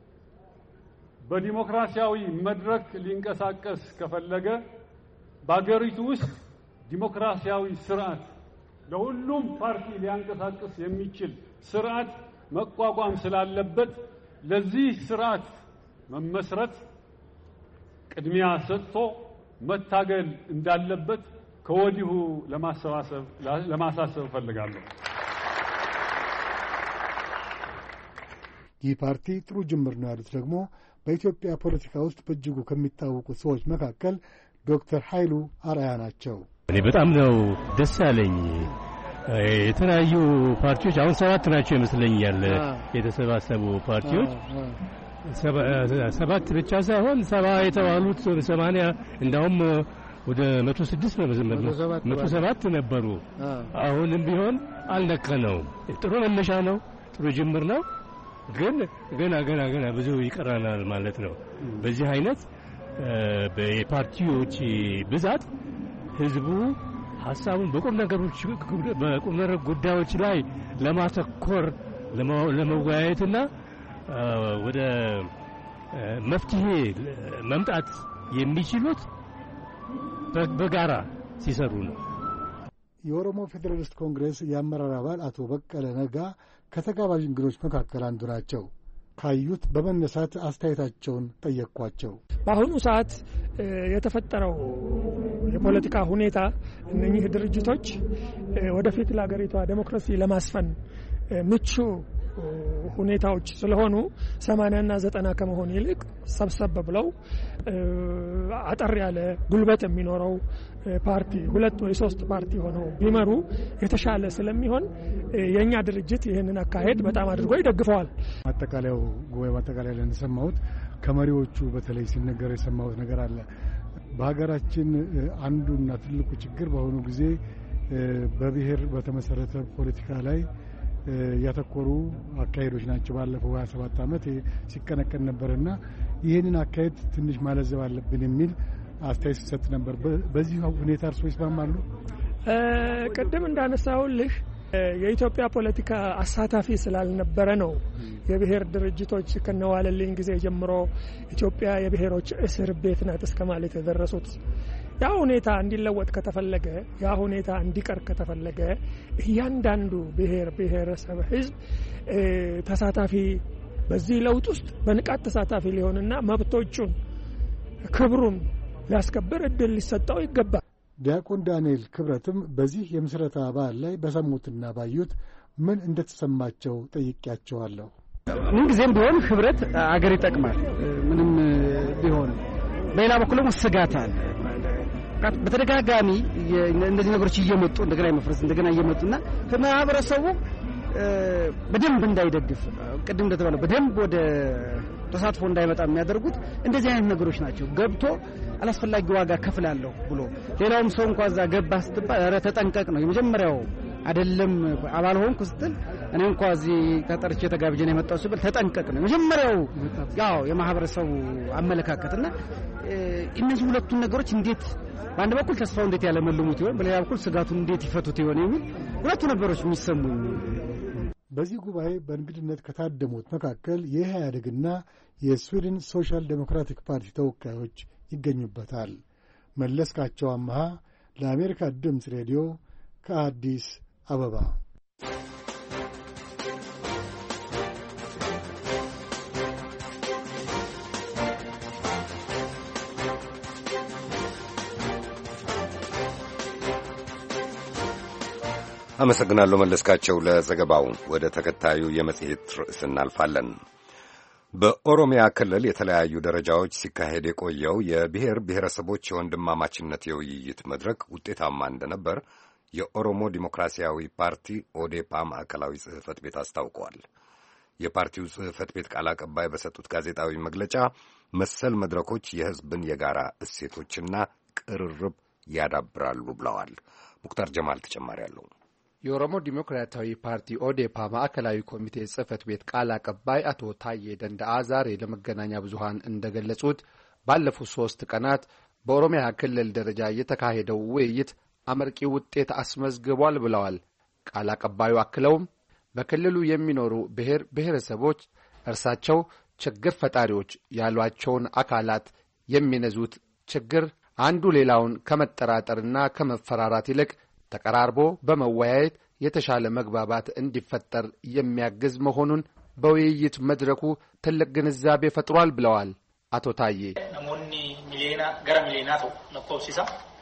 በዲሞክራሲያዊ መድረክ ሊንቀሳቀስ ከፈለገ በአገሪቱ ውስጥ ዲሞክራሲያዊ ስርዓት ለሁሉም ፓርቲ ሊያንቀሳቅስ የሚችል ስርዓት መቋቋም ስላለበት ለዚህ ስርዓት መመስረት ቅድሚያ ሰጥቶ መታገል እንዳለበት ከወዲሁ ለማሳሰብ ፈልጋለሁ። ይህ ፓርቲ ጥሩ ጅምር ነው ያሉት ደግሞ በኢትዮጵያ ፖለቲካ ውስጥ በእጅጉ ከሚታወቁት ሰዎች መካከል ዶክተር ኃይሉ አርአያ ናቸው። እኔ በጣም ነው ደስ ያለኝ። የተለያዩ ፓርቲዎች አሁን 7 ናቸው ይመስለኛል የተሰባሰቡ ፓርቲዎች። 7 ብቻ ሳይሆን 70 የተባሉት 80 እንዳውም ወደ 107 ነበሩ። አሁንም ቢሆን አልነካነውም። ጥሩ መነሻ ነው፣ ጥሩ ጅምር ነው። ግን ገና ብዙ ይቀራናል ማለት ነው። በዚህ አይነት በፓርቲዎች ብዛት ህዝቡ ሐሳቡን በቁም ነገር ጉዳዮች ላይ ለማተኮር ለመወያየትና ወደ መፍትሄ መምጣት የሚችሉት በጋራ ሲሰሩ ነው። የኦሮሞ ፌዴራሊስት ኮንግሬስ የአመራር አባል አቶ በቀለ ነጋ ከተጋባዥ እንግዶች መካከል አንዱ ናቸው። ካዩት በመነሳት አስተያየታቸውን ጠየቅኳቸው። በአሁኑ ሰዓት የተፈጠረው የፖለቲካ ሁኔታ እነኚህ ድርጅቶች ወደፊት ለሀገሪቷ ዴሞክራሲ ለማስፈን ምቹ ሁኔታዎች ስለሆኑ 80 እና 90 ከመሆን ይልቅ ሰብሰብ ብለው አጠር ያለ ጉልበት የሚኖረው ፓርቲ 2 ወይ 3 ፓርቲ ሆነው ቢመሩ የተሻለ ስለሚሆን የኛ ድርጅት ይህንን አካሄድ በጣም አድርጎ ይደግፈዋል። ማጠቃለያው ጉባኤ ማጠቃለያ ላይ እንደሰማሁት ከመሪዎቹ በተለይ ሲነገር የሰማሁት ነገር አለ። በሀገራችን አንዱና ትልቁ ችግር በአሁኑ ጊዜ በብሔር በተመሰረተ ፖለቲካ ላይ ያተኮሩ አካሄዶች ናቸው። ባለፈው 27 ዓመት ሲቀነቀን ነበርና ይህንን አካሄድ ትንሽ ማለዘብ አለብን የሚል አስተያየት ሲሰጥ ነበር። በዚህ ሁኔታ እርስዎ ይስማማሉ? ቅድም እንዳነሳሁልህ የኢትዮጵያ ፖለቲካ አሳታፊ ስላልነበረ ነው የብሔር ድርጅቶች ከነዋለልኝ ጊዜ ጀምሮ ኢትዮጵያ የብሔሮች እስር ቤት ናት እስከ ማለት የደረሱት። ያ ሁኔታ እንዲለወጥ ከተፈለገ ያ ሁኔታ እንዲቀር ከተፈለገ እያንዳንዱ ብሔር ብሔረሰብ ህዝብ ተሳታፊ በዚህ ለውጥ ውስጥ በንቃት ተሳታፊ ሊሆንና መብቶቹን ክብሩን ሊያስከብር እድል ሊሰጠው ይገባል። ዲያቆን ዳንኤል ክብረትም በዚህ የምስረታ በዓል ላይ በሰሙትና ባዩት ምን እንደተሰማቸው ጠይቄያቸዋለሁ። ምን ጊዜም ቢሆን ህብረት አገር ይጠቅማል። ምንም ቢሆን በሌላ በኩልም ስጋት አለ። በተደጋጋሚ እነዚህ ነገሮች እየመጡ እንደገና መፍረስ እንደገና እየመጡና ከማህበረሰቡ በደንብ እንዳይደግፍ ቅድም እንደተባለው በደንብ ወደ ተሳትፎ እንዳይመጣ የሚያደርጉት እንደዚህ አይነት ነገሮች ናቸው። ገብቶ አላስፈላጊ ዋጋ ከፍላለሁ ብሎ ሌላውም ሰው እንኳን እዛ ገባ ስትባል ኧረ ተጠንቀቅ ነው የመጀመሪያው። አይደለም አባል ሆንኩ ስትል እኔ እንኳን እዚህ ተጠርቼ ተጋብዤ ነው የመጣው ሲባል ተጠንቀቅ ነው የመጀመሪያው ያው የማህበረሰቡ አመለካከትና እነዚህ ሁለቱን ነገሮች እንዴት በአንድ በኩል ተስፋው እንዴት ያለመልሙት ይሆን፣ በሌላ በኩል ስጋቱን እንዴት ይፈቱት ይሆን የሚል ሁለቱ ነገሮች የሚሰሙኝ። በዚህ ጉባኤ በእንግድነት ከታደሙት መካከል የኢህአዴግና የስዊድን ሶሻል ዴሞክራቲክ ፓርቲ ተወካዮች ይገኙበታል። መለስካቸው አምሃ ለአሜሪካ ድምፅ ሬዲዮ ከአዲስ አበባ። አመሰግናለሁ መለስካቸው ለዘገባው። ወደ ተከታዩ የመጽሔት ርዕስ እናልፋለን። በኦሮሚያ ክልል የተለያዩ ደረጃዎች ሲካሄድ የቆየው የብሔር ብሔረሰቦች የወንድማማችነት የውይይት መድረክ ውጤታማ እንደነበር የኦሮሞ ዲሞክራሲያዊ ፓርቲ ኦዴፓ ማዕከላዊ ጽሕፈት ቤት አስታውቀዋል። የፓርቲው ጽሕፈት ቤት ቃል አቀባይ በሰጡት ጋዜጣዊ መግለጫ መሰል መድረኮች የሕዝብን የጋራ እሴቶችና ቅርርብ ያዳብራሉ ብለዋል። ሙክታር ጀማል ተጨማሪ አለው። የኦሮሞ ዲሞክራሲያዊ ፓርቲ ኦዴፓ ማዕከላዊ ኮሚቴ ጽሕፈት ቤት ቃል አቀባይ አቶ ታዬ ደንደአ ዛሬ ለመገናኛ ብዙሃን እንደገለጹት ባለፉት 3 ቀናት በኦሮሚያ ክልል ደረጃ የተካሄደው ውይይት አመርቂ ውጤት አስመዝግቧል ብለዋል። ቃል አቀባዩ አክለውም በክልሉ የሚኖሩ ብሔር ብሔረሰቦች እርሳቸው ችግር ፈጣሪዎች ያሏቸውን አካላት የሚነዙት ችግር አንዱ ሌላውን ከመጠራጠርና ከመፈራራት ይልቅ ተቀራርቦ በመወያየት የተሻለ መግባባት እንዲፈጠር የሚያግዝ መሆኑን በውይይት መድረኩ ትልቅ ግንዛቤ ፈጥሯል ብለዋል። አቶ ታዬ ነሞኒ ሚሊዮና ገራ ሚሊዮና ተው ለኮብሲሳ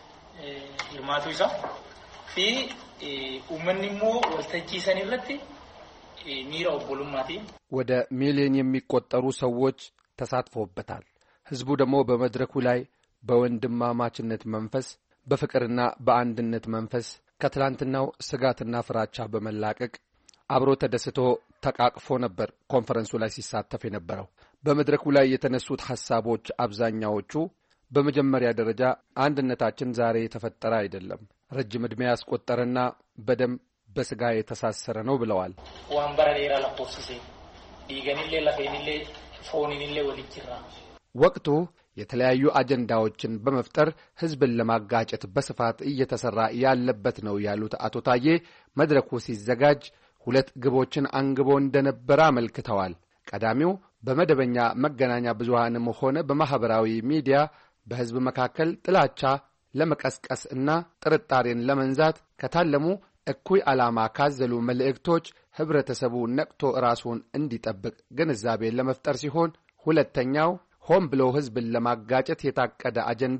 ይርማቱ ይሳ ፊ ኡመኒሞ ወልተጂ ሰኒረቲ ሚራ ኦቦሉማቲ ወደ ሚሊዮን የሚቆጠሩ ሰዎች ተሳትፎበታል። ህዝቡ ደግሞ በመድረኩ ላይ በወንድማማችነት መንፈስ በፍቅርና በአንድነት መንፈስ ከትላንትናው ስጋትና ፍራቻ በመላቀቅ አብሮ ተደስቶ ተቃቅፎ ነበር ኮንፈረንሱ ላይ ሲሳተፍ የነበረው። በመድረኩ ላይ የተነሱት ሐሳቦች አብዛኛዎቹ በመጀመሪያ ደረጃ አንድነታችን ዛሬ የተፈጠረ አይደለም፣ ረጅም ዕድሜ ያስቆጠረና በደም በስጋ የተሳሰረ ነው ብለዋል። ዋንበረ ሌራ ለፖሲሴ ዲገኒሌ ለፌኒሌ ፎኒኒሌ ወልጅራ ወቅቱ የተለያዩ አጀንዳዎችን በመፍጠር ህዝብን ለማጋጨት በስፋት እየተሰራ ያለበት ነው ያሉት አቶ ታዬ መድረኩ ሲዘጋጅ 2 ግቦችን አንግቦ እንደነበረ አመልክተዋል። ቀዳሚው በመደበኛ መገናኛ ብዙሃንም ሆነ በማህበራዊ ሚዲያ በህዝብ መካከል ጥላቻ ለመቀስቀስ እና ጥርጣሬን ለመንዛት ከታለሙ እኩይ ዓላማ ካዘሉ መልእክቶች ህብረተሰቡ ነቅቶ ራሱን እንዲጠብቅ ግንዛቤን ለመፍጠር ሲሆን፣ ሁለተኛው ሆን ብሎ ህዝብን ለማጋጨት የታቀደ አጀንዳ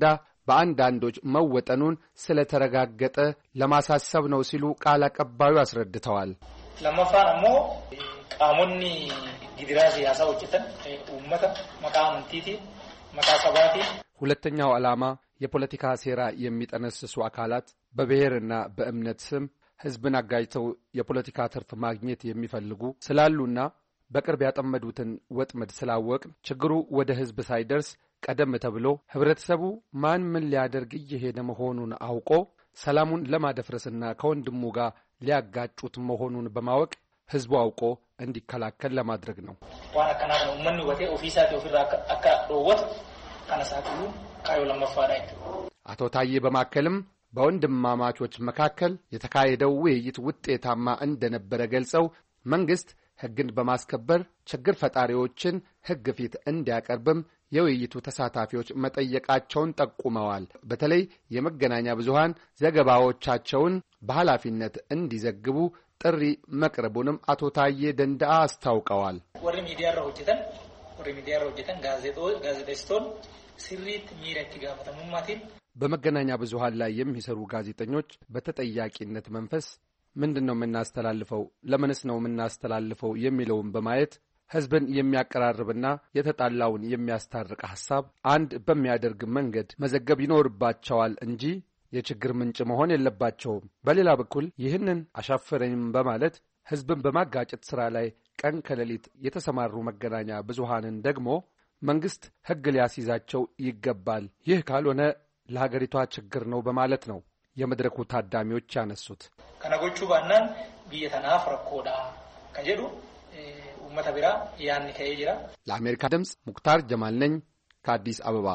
በአንዳንዶች መወጠኑን ስለተረጋገጠ ለማሳሰብ ነው ሲሉ ቃል አቀባዩ አስረድተዋል። ለማፋን አሞ ቃሙኒ ጊድራሲ ያሳውጭተን ኡመተ መቃምንቲቲ መቃሰባቲ ሁለተኛው ዓላማ የፖለቲካ ሴራ የሚጠነስሱ አካላት በብሔርና በእምነት ስም ህዝብን አጋጭተው የፖለቲካ ትርፍ ማግኘት የሚፈልጉ ስላሉና በቅርብ ያጠመዱትን ወጥመድ ስላወቅ ችግሩ ወደ ህዝብ ሳይደርስ ቀደም ተብሎ ህብረተሰቡ ማን ምን ሊያደርግ እየሄደ መሆኑን አውቆ ሰላሙን ለማደፍረስና ከወንድሙ ጋር ሊያጋጩት መሆኑን በማወቅ ህዝቡ አውቆ እንዲከላከል ለማድረግ ነው። ዋና ከናት ነው ምን ወቴ ኦፊሳት ኦፊራ አካ ዶወት ካነሳቱ ካዩ ለማፋዳይ አቶ ታዬ በማከልም በወንድማማቾች መካከል የተካሄደው ውይይት ውጤታማ እንደነበረ ገልጸው መንግስት ህግን በማስከበር ችግር ፈጣሪዎችን ህግ ፊት እንዲያቀርብም የውይይቱ ተሳታፊዎች መጠየቃቸውን ጠቁመዋል። በተለይ የመገናኛ ብዙሃን ዘገባዎቻቸውን በኃላፊነት እንዲዘግቡ ጥሪ መቅረቡንም አቶ ታዬ ደንደአ አስታውቀዋል። ወሪ ሚዲያ ሮጀተን ጋዜጦን ሲሪት ሚረክ ጋፈተሙማቲን በመገናኛ ብዙሃን ላይ የሚሰሩ ጋዜጠኞች በተጠያቂነት መንፈስ ምንድነው የምናስተላልፈው ለምንስ ነው የምናስተላልፈው የሚለውን በማየት ህዝብን የሚያቀራርብና የተጣላውን የሚያስታርቅ ሐሳብ አንድ በሚያደርግ መንገድ መዘገብ ይኖርባቸዋል እንጂ የችግር ምንጭ መሆን የለባቸውም። በሌላ በኩል ይህንን አሻፈረኝም በማለት ህዝብን በማጋጨት ሥራ ላይ ቀን ከሌሊት የተሰማሩ መገናኛ ብዙሃንን ደግሞ መንግስት ህግ ሊያስይዛቸው ይገባል። ይህ ካልሆነ ለሀገሪቷ ችግር ነው በማለት ነው የመድረኩ ታዳሚዎች ያነሱት። ከነጎቹ ባናን ቢየተናፍ ረኮዳ ከጀዱ ኡመተ ቢራ ያን ከይጅራ ለአሜሪካ ድምጽ ሙክታር ጀማል ነኝ ከአዲስ አበባ።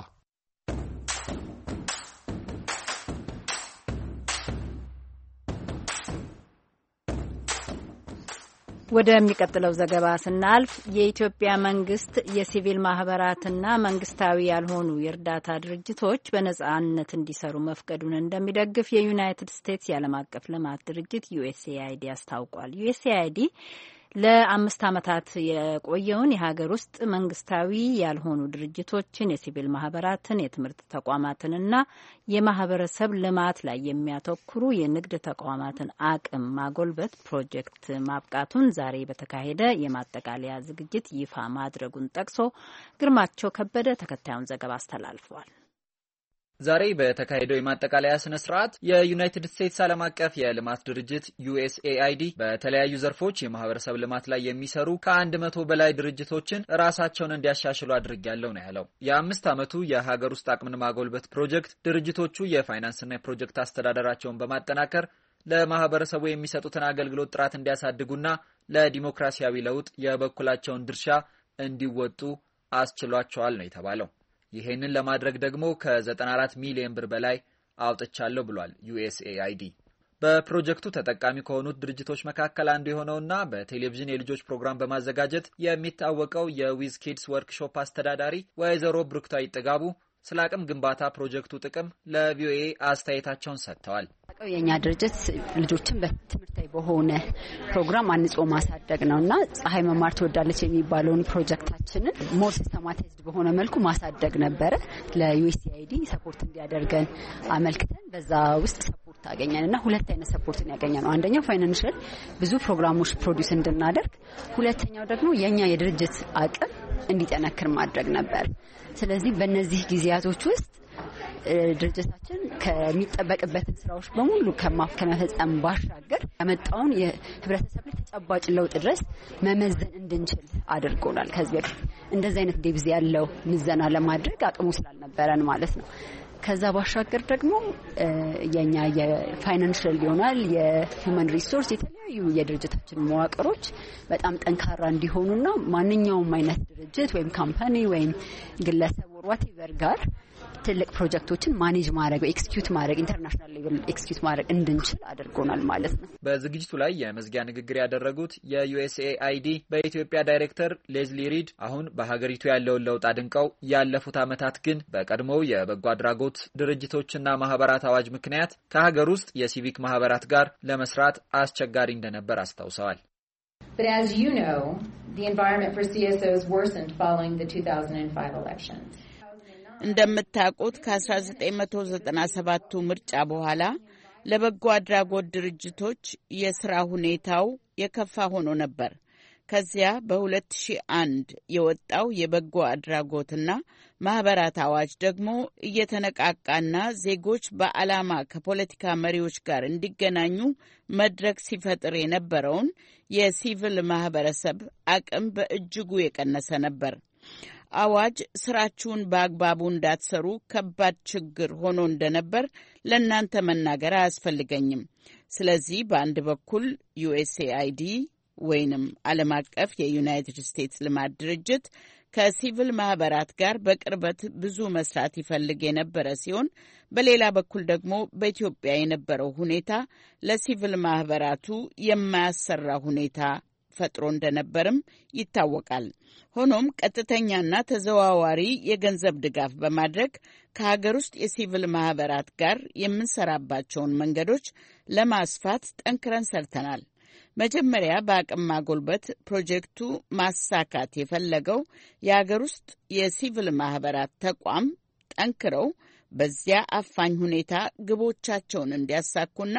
ወደሚቀጥለው ዘገባ ስናልፍ የኢትዮጵያ መንግስት የሲቪል ማህበራትና መንግስታዊ ያልሆኑ የእርዳታ ድርጅቶች በነጻነት እንዲሰሩ መፍቀዱን እንደሚደግፍ የዩናይትድ ስቴትስ የዓለም አቀፍ ልማት ድርጅት ዩኤስኤአይዲ አስታውቋል። ዩኤስኤአይዲ ለ5 ዓመታት የቆየውን የሀገር ውስጥ መንግስታዊ ያልሆኑ ድርጅቶችን፣ የሲቪል ማህበራትን፣ የትምህርት ተቋማትንና የማህበረሰብ ልማት ላይ የሚያተኩሩ የንግድ ተቋማትን አቅም ማጎልበት ፕሮጀክት ማብቃቱን ዛሬ በተካሄደ የማጠቃለያ ዝግጅት ይፋ ማድረጉን ጠቅሶ ግርማቸው ከበደ ተከታዩን ዘገባ አስተላልፏል። ዛሬ በተካሄደው የማጠቃለያ ስነ ስርዓት የዩናይትድ ስቴትስ ዓለም አቀፍ የልማት ድርጅት ዩኤስኤአይዲ በተለያዩ ዘርፎች የማህበረሰብ ልማት ላይ የሚሰሩ ከ100 በላይ ድርጅቶችን ራሳቸውን እንዲያሻሽሉ አድርጌያለሁ ነው ያለው። የ5 ዓመቱ የሀገር ውስጥ አቅምን ማጎልበት ፕሮጀክት ድርጅቶቹ የፋይናንስና የፕሮጀክት አስተዳደራቸውን በማጠናከር ለማህበረሰቡ የሚሰጡትን አገልግሎት ጥራት እንዲያሳድጉና ለዲሞክራሲያዊ ለውጥ የበኩላቸውን ድርሻ እንዲወጡ አስችሏቸዋል ነው የተባለው። ይሄንን ለማድረግ ደግሞ ከ94 ሚሊዮን ብር በላይ አውጥቻለሁ ብሏል ዩኤስኤአይዲ። በፕሮጀክቱ ተጠቃሚ ከሆኑት ድርጅቶች መካከል አንዱ የሆነውና በቴሌቪዥን የልጆች ፕሮግራም በማዘጋጀት የሚታወቀው የዊዝ ኪድስ ወርክሾፕ አስተዳዳሪ ወይዘሮ ብሩክታዊት ጥጋቡ ስለ አቅም ግንባታ ፕሮጀክቱ ጥቅም ለቪኦኤ አስተያየታቸውን ሰጥተዋል። የኛ ድርጅት ልጆችን በትምህርታዊ በሆነ ፕሮግራም አንጾ ማሳደግ ነውና ፀሐይ መማር ትወዳለች የሚባለውን ፕሮጀክታችንን ሞር ሲስተማታይዝድ በሆነ መልኩ ማሳደግ ነበረ። ለዩኤስኤአይዲ ሰፖርት እንዲያደርገን አመልክተን በዛ ውስጥ ሰፖርት አገኘንና ሁለት አይነት ሰፖርትን ያገኘነው፣ አንደኛው ፋይናንሻል ብዙ ፕሮግራሞች ፕሮዲዩስ እንድናደርግ፣ ሁለተኛው ደግሞ የኛ የድርጅት አቅም እንዲጠነክር ማድረግ ነበር። ስለዚህ በእነዚህ ጊዜያቶች ውስጥ ድርጅታችን ከሚጠበቅበትን ስራዎች በሙሉ ከመፈጸም ባሻገር ያመጣውን የህብረተሰብ ላይ ተጨባጭ ለውጥ ድረስ መመዘን እንድንችል አድርጎናል። ከዚህ በፊት እንደዚህ አይነት ዴብዝ ያለው ምዘና ለማድረግ አቅሙ ስላልነበረን ማለት ነው። ከዛ ባሻገር ደግሞ የኛ የፋይናንሻል ይሆናል የሂውማን ሪሶርስ የተለያዩ የድርጅታችን መዋቅሮች በጣም ጠንካራ እንዲሆኑና ማንኛውም አይነት ድርጅት ወይም ካምፓኒ ወይም ግለሰብ ወርዋቴቨር ጋር ትልቅ ፕሮጀክቶችን ማኔጅ ማድረግ ኤክስኪዩት ማድረግ ኢንተርናሽናል ሌቭል ኤክስኪዩት ማድረግ እንድንችል አድርጎናል ማለት ነው። በዝግጅቱ ላይ የመዝጊያ ንግግር ያደረጉት የዩኤስኤአይዲ በኢትዮጵያ ዳይሬክተር ሌዝሊ ሪድ አሁን በሀገሪቱ ያለውን ለውጥ አድንቀው ያለፉት ዓመታት ግን በቀድሞው የበጎ አድራጎት ድርጅቶችና ማህበራት አዋጅ ምክንያት ከሀገር ውስጥ የሲቪክ ማህበራት ጋር ለመስራት አስቸጋሪ እንደነበር አስታውሰዋል። But as you know, the environment for CSOs worsened following the 2005 elections. እንደምታውቁት ከ1997ቱ ምርጫ በኋላ ለበጎ አድራጎት ድርጅቶች የሥራ ሁኔታው የከፋ ሆኖ ነበር። ከዚያ በ2001 የወጣው የበጎ አድራጎትና ማህበራት አዋጅ ደግሞ እየተነቃቃና ዜጎች በዓላማ ከፖለቲካ መሪዎች ጋር እንዲገናኙ መድረክ ሲፈጥር የነበረውን የሲቪል ማህበረሰብ አቅም በእጅጉ የቀነሰ ነበር። አዋጅ ስራችሁን በአግባቡ እንዳትሰሩ ከባድ ችግር ሆኖ እንደነበር ለእናንተ መናገር አያስፈልገኝም። ስለዚህ በአንድ በኩል ዩኤስኤአይዲ ወይንም ዓለም አቀፍ የዩናይትድ ስቴትስ ልማት ድርጅት ከሲቪል ማህበራት ጋር በቅርበት ብዙ መስራት ይፈልግ የነበረ ሲሆን፣ በሌላ በኩል ደግሞ በኢትዮጵያ የነበረው ሁኔታ ለሲቪል ማህበራቱ የማያሰራ ሁኔታ ፈጥሮ እንደነበርም ይታወቃል። ሆኖም ቀጥተኛና ተዘዋዋሪ የገንዘብ ድጋፍ በማድረግ ከሀገር ውስጥ የሲቪል ማህበራት ጋር የምንሰራባቸውን መንገዶች ለማስፋት ጠንክረን ሰርተናል። መጀመሪያ በአቅም ማጎልበት ፕሮጀክቱ ማሳካት የፈለገው የሀገር ውስጥ የሲቪል ማህበራት ተቋም ጠንክረው በዚያ አፋኝ ሁኔታ ግቦቻቸውን እንዲያሳኩና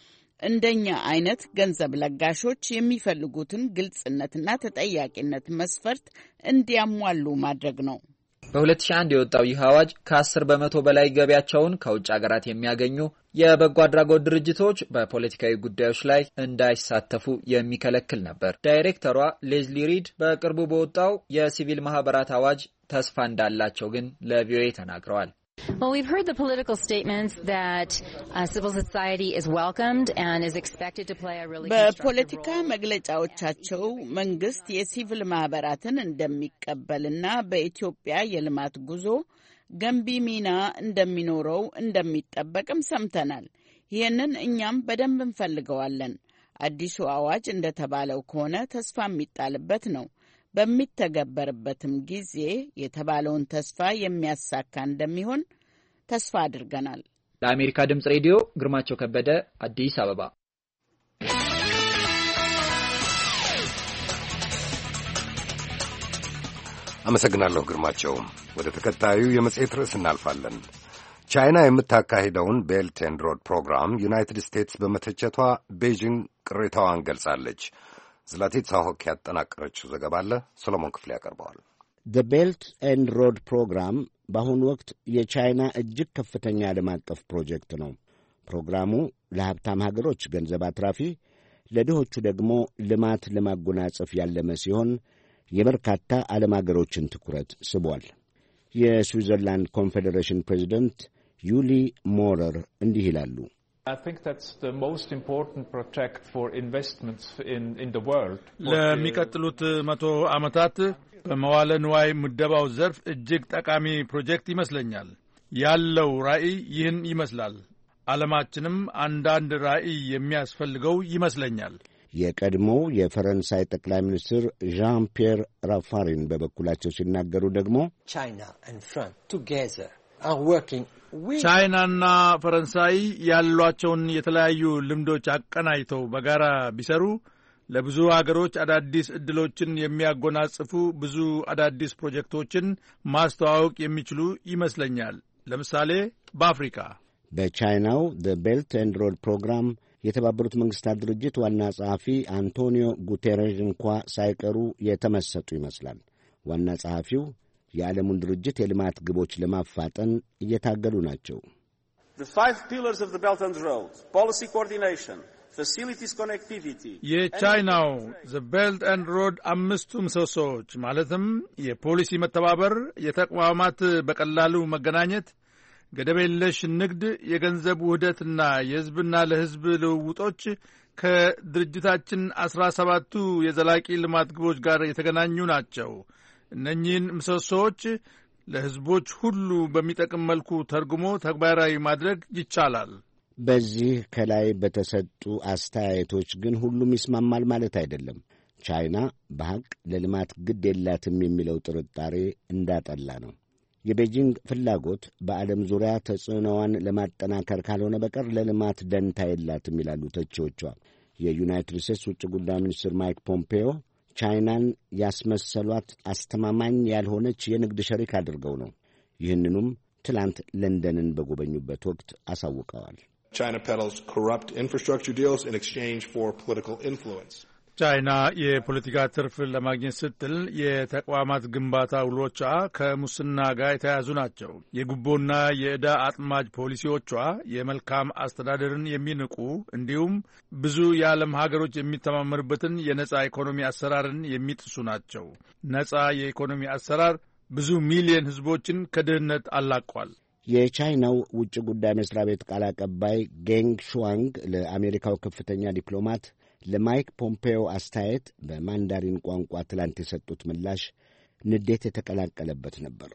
እንደኛ አይነት ገንዘብ ለጋሾች የሚፈልጉትን ግልጽነትና ተጠያቂነት መስፈርት እንዲያሟሉ ማድረግ ነው። በ2001 የወጣው ይህ አዋጅ ከ10 በመቶ በላይ ገቢያቸውን ከውጭ ሀገራት የሚያገኙ የበጎ አድራጎት ድርጅቶች በፖለቲካዊ ጉዳዮች ላይ እንዳይሳተፉ የሚከለክል ነበር። ዳይሬክተሯ ሌዝሊ ሪድ በቅርቡ በወጣው የሲቪል ማህበራት አዋጅ ተስፋ እንዳላቸው ግን ለቪኦኤ ተናግረዋል። Well, we've heard the political statements that civil society is welcomed and is expected to play a really በፖለቲካ መግለጫዎቻቸው መንግስት የሲቪል ማህበራትን እንደሚቀበልና በኢትዮጵያ የልማት ጉዞ ገንቢ ሚና እንደሚኖረው እንደሚጠበቅም ሰምተናል። ይህንን እኛም በደንብ እንፈልገዋለን። አዲሱ አዋጅ እንደተባለው ከሆነ ተስፋ የሚጣልበት ነው። በሚተገበርበትም ጊዜ የተባለውን ተስፋ የሚያሳካ እንደሚሆን ተስፋ አድርገናል። ለአሜሪካ ድምጽ ሬዲዮ ግርማቸው ከበደ አዲስ አበባ። አመሰግናለሁ ግርማቸው። ወደ ተከታዩ የመጽሔት ርዕስ እናልፋለን። ቻይና የምታካሂደውን ቤልት ኤንድ ሮድ ፕሮግራም ዩናይትድ ስቴትስ በመተቸቷ ቤጂንግ ቅሬታዋን ገልጻለች። ዝላቲት ሳሆክ ያጠናቀረችው ዘገባ አለ፣ ሰሎሞን ክፍሌ ያቀርበዋል። ዘ ቤልት ኤንድ ሮድ ፕሮግራም በአሁኑ ወቅት የቻይና እጅግ ከፍተኛ ዓለም አቀፍ ፕሮጀክት ነው። ፕሮግራሙ ለሀብታም ሀገሮች ገንዘብ አትራፊ፣ ለድሆቹ ደግሞ ልማት ለማጎናጸፍ ያለመ ሲሆን የበርካታ ዓለም አገሮችን ትኩረት ስቧል። የስዊዘርላንድ ኮንፌዴሬሽን ፕሬዚደንት ዩሊ ሞረር እንዲህ ይላሉ። ለሚቀጥሉት 100 ዓመታት በመዋለ ንዋይ ምደባው ዘርፍ እጅግ ጠቃሚ ፕሮጀክት ይመስለኛል። ያለው ራዕይ ይህን ይመስላል። ዓለማችንም አንዳንድ ራዕይ የሚያስፈልገው ይመስለኛል። የቀድሞው የፈረንሳይ ጠቅላይ ሚኒስትር ዣን ፒየር ራፋሪን በበኩላቸው ሲናገሩ ደግሞ ቻይናና ፈረንሳይ ያሏቸውን የተለያዩ ልምዶች አቀናጅተው በጋራ ቢሰሩ ለብዙ አገሮች አዳዲስ ዕድሎችን የሚያጎናጽፉ ብዙ አዳዲስ ፕሮጀክቶችን ማስተዋወቅ የሚችሉ ይመስለኛል። ለምሳሌ በአፍሪካ። በቻይናው ዘ ቤልት ኤንድ ሮድ ፕሮግራም የተባበሩት መንግሥታት ድርጅት ዋና ጸሐፊ አንቶኒዮ ጉቴሬሽ እንኳ ሳይቀሩ የተመሰጡ ይመስላል። ዋና ጸሐፊው የዓለሙን ድርጅት የልማት ግቦች ለማፋጠን እየታገሉ ናቸው። የቻይናው ዘ ቤልት ኤንድ ሮድ 5 ምሰሶዎች ማለትም የፖሊሲ መተባበር፣ የተቋማት በቀላሉ መገናኘት፣ ገደብ የለሽ ንግድ፣ የገንዘብ ውህደትና የሕዝብና ለሕዝብ ልውውጦች ከድርጅታችን 17ቱ የዘላቂ ልማት ግቦች ጋር የተገናኙ ናቸው። እነኚህን ምሰሶዎች ለሕዝቦች ሁሉ በሚጠቅም መልኩ ተርጉሞ ተግባራዊ ማድረግ ይቻላል። በዚህ ከላይ በተሰጡ አስተያየቶች ግን ሁሉም ይስማማል ማለት አይደለም። ቻይና በሐቅ ለልማት ግድ የላትም የሚለው ጥርጣሬ እንዳጠላ ነው። የቤጂንግ ፍላጎት በዓለም ዙሪያ ተጽዕኖዋን ለማጠናከር ካልሆነ በቀር ለልማት ደንታ የላትም ይላሉ ተቺዎቿ። የዩናይትድ ስቴትስ ውጭ ጉዳይ ሚኒስትር ማይክ ፖምፔዮ ቻይናን ያስመሰሏት አስተማማኝ ያልሆነች የንግድ ሸሪክ አድርገው ነው። ይህንኑም ትላንት ለንደንን በጎበኙበት ወቅት አሳውቀዋል። China peddles corrupt infrastructure deals in exchange for political influence. ቻይና የፖለቲካ ትርፍ ለማግኘት ስትል የተቋማት ግንባታ ውሎቿ ከሙስና ጋር የተያያዙ ናቸው። የጉቦና የዕዳ አጥማጅ ፖሊሲዎቿ የመልካም አስተዳደርን የሚንቁ እንዲሁም ብዙ የዓለም ሀገሮች የሚተማመኑበትን የነጻ ኢኮኖሚ አሰራርን የሚጥሱ ናቸው። ነጻ የኢኮኖሚ አሰራር ብዙ ሚሊዮን ሕዝቦችን ከድህነት አላቋል። የቻይናው ውጭ ጉዳይ መስሪያ ቤት ቃል አቀባይ ጌንግ ሹዋንግ ለአሜሪካው ከፍተኛ ዲፕሎማት ለማይክ ፖምፔዮ አስተያየት በማንዳሪን ቋንቋ ትላንት የሰጡት ምላሽ ንዴት የተቀላቀለበት ነበር።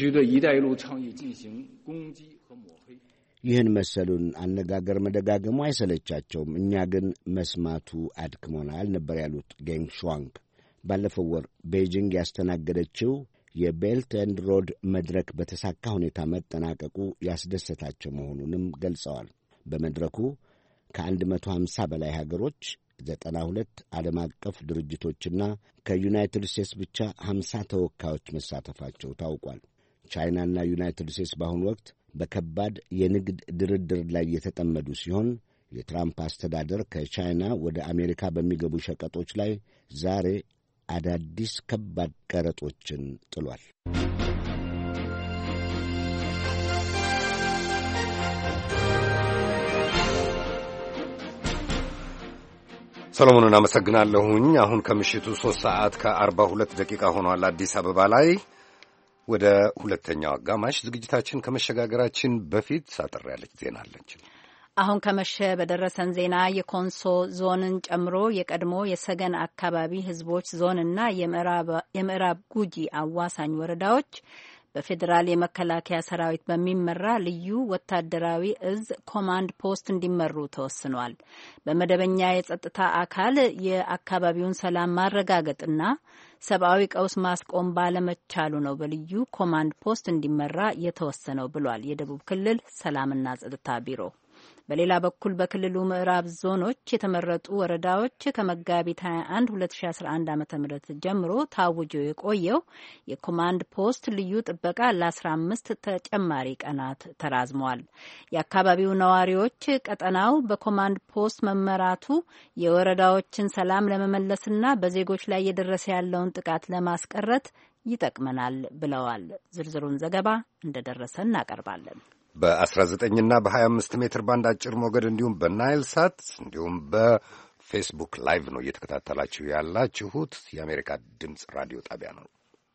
ይህን መሰሉን አነጋገር መደጋገሙ አይሰለቻቸውም፣ እኛ ግን መስማቱ አድክሞናል ነበር ያሉት ጌንግ ሹዋንግ። ባለፈው ወር ቤጂንግ ያስተናገደችው የቤልት ኤንድ ሮድ መድረክ በተሳካ ሁኔታ መጠናቀቁ ያስደሰታቸው መሆኑንም ገልጸዋል። በመድረኩ ከ150 በላይ ሀገሮች 92 ዓለም አቀፍ ድርጅቶችና ከዩናይትድ ስቴትስ ብቻ 50 ተወካዮች መሳተፋቸው ታውቋል። ቻይናና ዩናይትድ ስቴትስ በአሁኑ ወቅት በከባድ የንግድ ድርድር ላይ የተጠመዱ ሲሆን የትራምፕ አስተዳደር ከቻይና ወደ አሜሪካ በሚገቡ ሸቀጦች ላይ ዛሬ አዳዲስ ከባድ ቀረጦችን ጥሏል። ሰሎሞንን አመሰግናለሁኝ። አሁን ከምሽቱ 3:42 ሆኗል አዲስ አበባ ላይ። ወደ ሁለተኛው አጋማሽ ዝግጅታችን ከመሸጋገራችን በፊት ሳጥር ያለች ዜና አለች። አሁን ከመሸ በደረሰን ዜና የኮንሶ ዞንን ጨምሮ የቀድሞ የሰገን አካባቢ ሕዝቦች ዞንና የምዕራብ ጉጂ አዋሳኝ ወረዳዎች በፌዴራል የመከላከያ ሰራዊት በሚመራ ልዩ ወታደራዊ እዝ ኮማንድ ፖስት እንዲመሩ ተወስኗል። በመደበኛ የጸጥታ አካል የአካባቢውን ሰላም ማረጋገጥና ሰብአዊ ቀውስ ማስቆም ባለመቻሉ ነው በልዩ ኮማንድ ፖስት እንዲመራ የተወሰነው ብሏል የደቡብ ክልል ሰላምና ጸጥታ ቢሮ። በሌላ በኩል በክልሉ ምዕራብ ዞኖች የተመረጡ ወረዳዎች ከመጋቢት 21 2011 ዓ.ም ጀምሮ ታውጆ የቆየው የኮማንድ ፖስት ልዩ ጥበቃ ለ15 ተጨማሪ ቀናት ተራዝሟል። የአካባቢው ነዋሪዎች ቀጠናው በኮማንድ ፖስት መመራቱ የወረዳዎችን ሰላም ለመመለስና በዜጎች ላይ እየደረሰ ያለውን ጥቃት ለማስቀረት ይጠቅመናል ብለዋል። ዝርዝሩን ዘገባ እንደደረሰ እናቀርባለን። በ19ና በ25 ሜትር ባንድ አጭር ሞገድ እንዲሁም በናይል ሳት እንዲሁም በፌስቡክ ላይቭ ነው እየተከታተላችሁ ያላችሁት። የአሜሪካ ድምፅ ራዲዮ ጣቢያ ነው።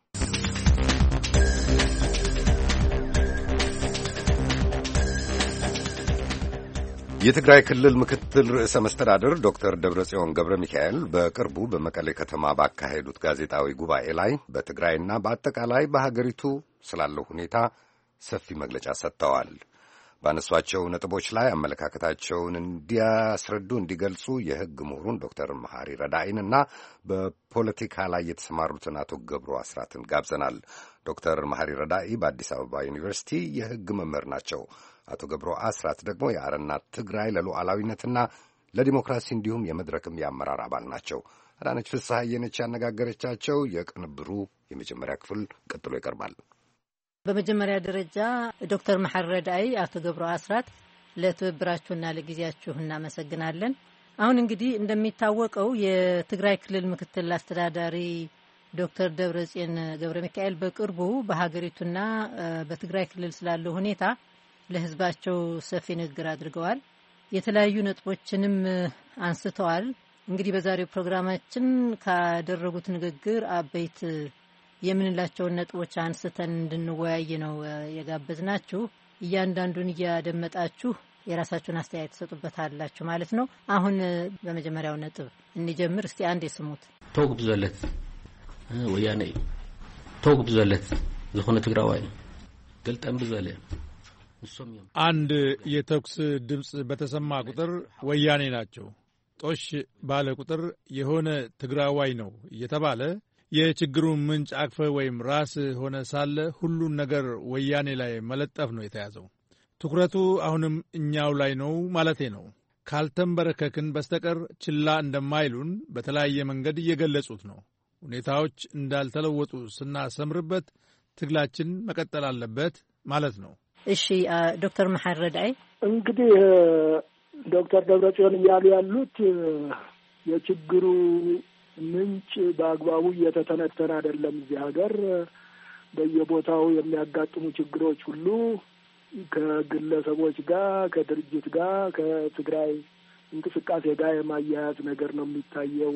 የትግራይ ክልል ምክትል ርዕሰ መስተዳድር ዶክተር ደብረጽዮን ገብረ ሚካኤል በቅርቡ በመቀሌ ከተማ ባካሄዱት ጋዜጣዊ ጉባኤ ላይ በትግራይና በአጠቃላይ በሀገሪቱ ስላለው ሁኔታ ሰፊ መግለጫ ሰጥተዋል። ባነሷቸው ነጥቦች ላይ አመለካከታቸውን እንዲያስረዱ እንዲገልጹ የሕግ ምሁሩን ዶክተር መሐሪ ረዳኢንና በፖለቲካ ላይ የተሰማሩትን አቶ ገብሩ አስራትን ጋብዘናል። ዶክተር መሐሪ ረዳኢ በአዲስ አበባ ዩኒቨርሲቲ የሕግ መምህር ናቸው። አቶ ገብሩ አስራት ደግሞ የአረና ትግራይ ለሉዓላዊነትና ለዲሞክራሲ እንዲሁም የመድረክም የአመራር አባል ናቸው። አዳነች ፍስሐዬ ነች ያነጋገረቻቸው። የቅንብሩ የመጀመሪያ ክፍል ቀጥሎ ይቀርባል። በመጀመሪያ ደረጃ ዶክተር መሐሪ ረዳኢ፣ አቶ ገብሩ አስራት ለትብብራችሁና ለጊዜያችሁ እናመሰግናለን። አሁን እንግዲህ እንደሚታወቀው የትግራይ ክልል ምክትል አስተዳዳሪ ዶክተር ደብረጽዮን ገብረ ሚካኤል በቅርቡ በሀገሪቱና በትግራይ ክልል ስላለው ሁኔታ ለሕዝባቸው ሰፊ ንግግር አድርገዋል። የተለያዩ ነጥቦችንም አንስተዋል። እንግዲህ በዛሬው ፕሮግራማችን ካደረጉት ንግግር አበይት የምንላቸውን ነጥቦች አንስተን እንድንወያይ ነው የጋበዝናችሁ። እያንዳንዱን እያደመጣችሁ የራሳችሁን አስተያየት ትሰጡበታላችሁ ማለት ነው። አሁን በመጀመሪያው ነጥብ እንጀምር። እስቲ አንድ የስሙት ተወግብ ዘለት ወያኔ ተወግብ ዘለት ዝኾነ ትግራዋይ ገልጠን ብዘለ አንድ የተኩስ ድምፅ በተሰማ ቁጥር ወያኔ ናቸው፣ ጦሽ ባለ ቁጥር የሆነ ትግራዋይ ነው እየተባለ የችግሩን ምንጭ አቅፈ ወይም ራስ ሆነ ሳለ ሁሉን ነገር ወያኔ ላይ መለጠፍ ነው የተያዘው። ትኩረቱ አሁንም እኛው ላይ ነው ማለቴ ነው። ካልተንበረከክን በስተቀር ችላ እንደማይሉን በተለያየ መንገድ እየገለጹት ነው። ሁኔታዎች እንዳልተለወጡ ስናሰምርበት ትግላችን መቀጠል አለበት ማለት ነው። እሺ ዶክተር መሐሪ ረዳኢ እንግዲህ ዶክተር ደብረጽዮን እያሉ ያሉት የችግሩ ምንጭ በአግባቡ እየተተነተነ አይደለም። እዚህ ሀገር በየቦታው የሚያጋጥሙ ችግሮች ሁሉ ከግለሰቦች ጋር፣ ከድርጅት ጋር፣ ከትግራይ እንቅስቃሴ ጋር የማያያዝ ነገር ነው የሚታየው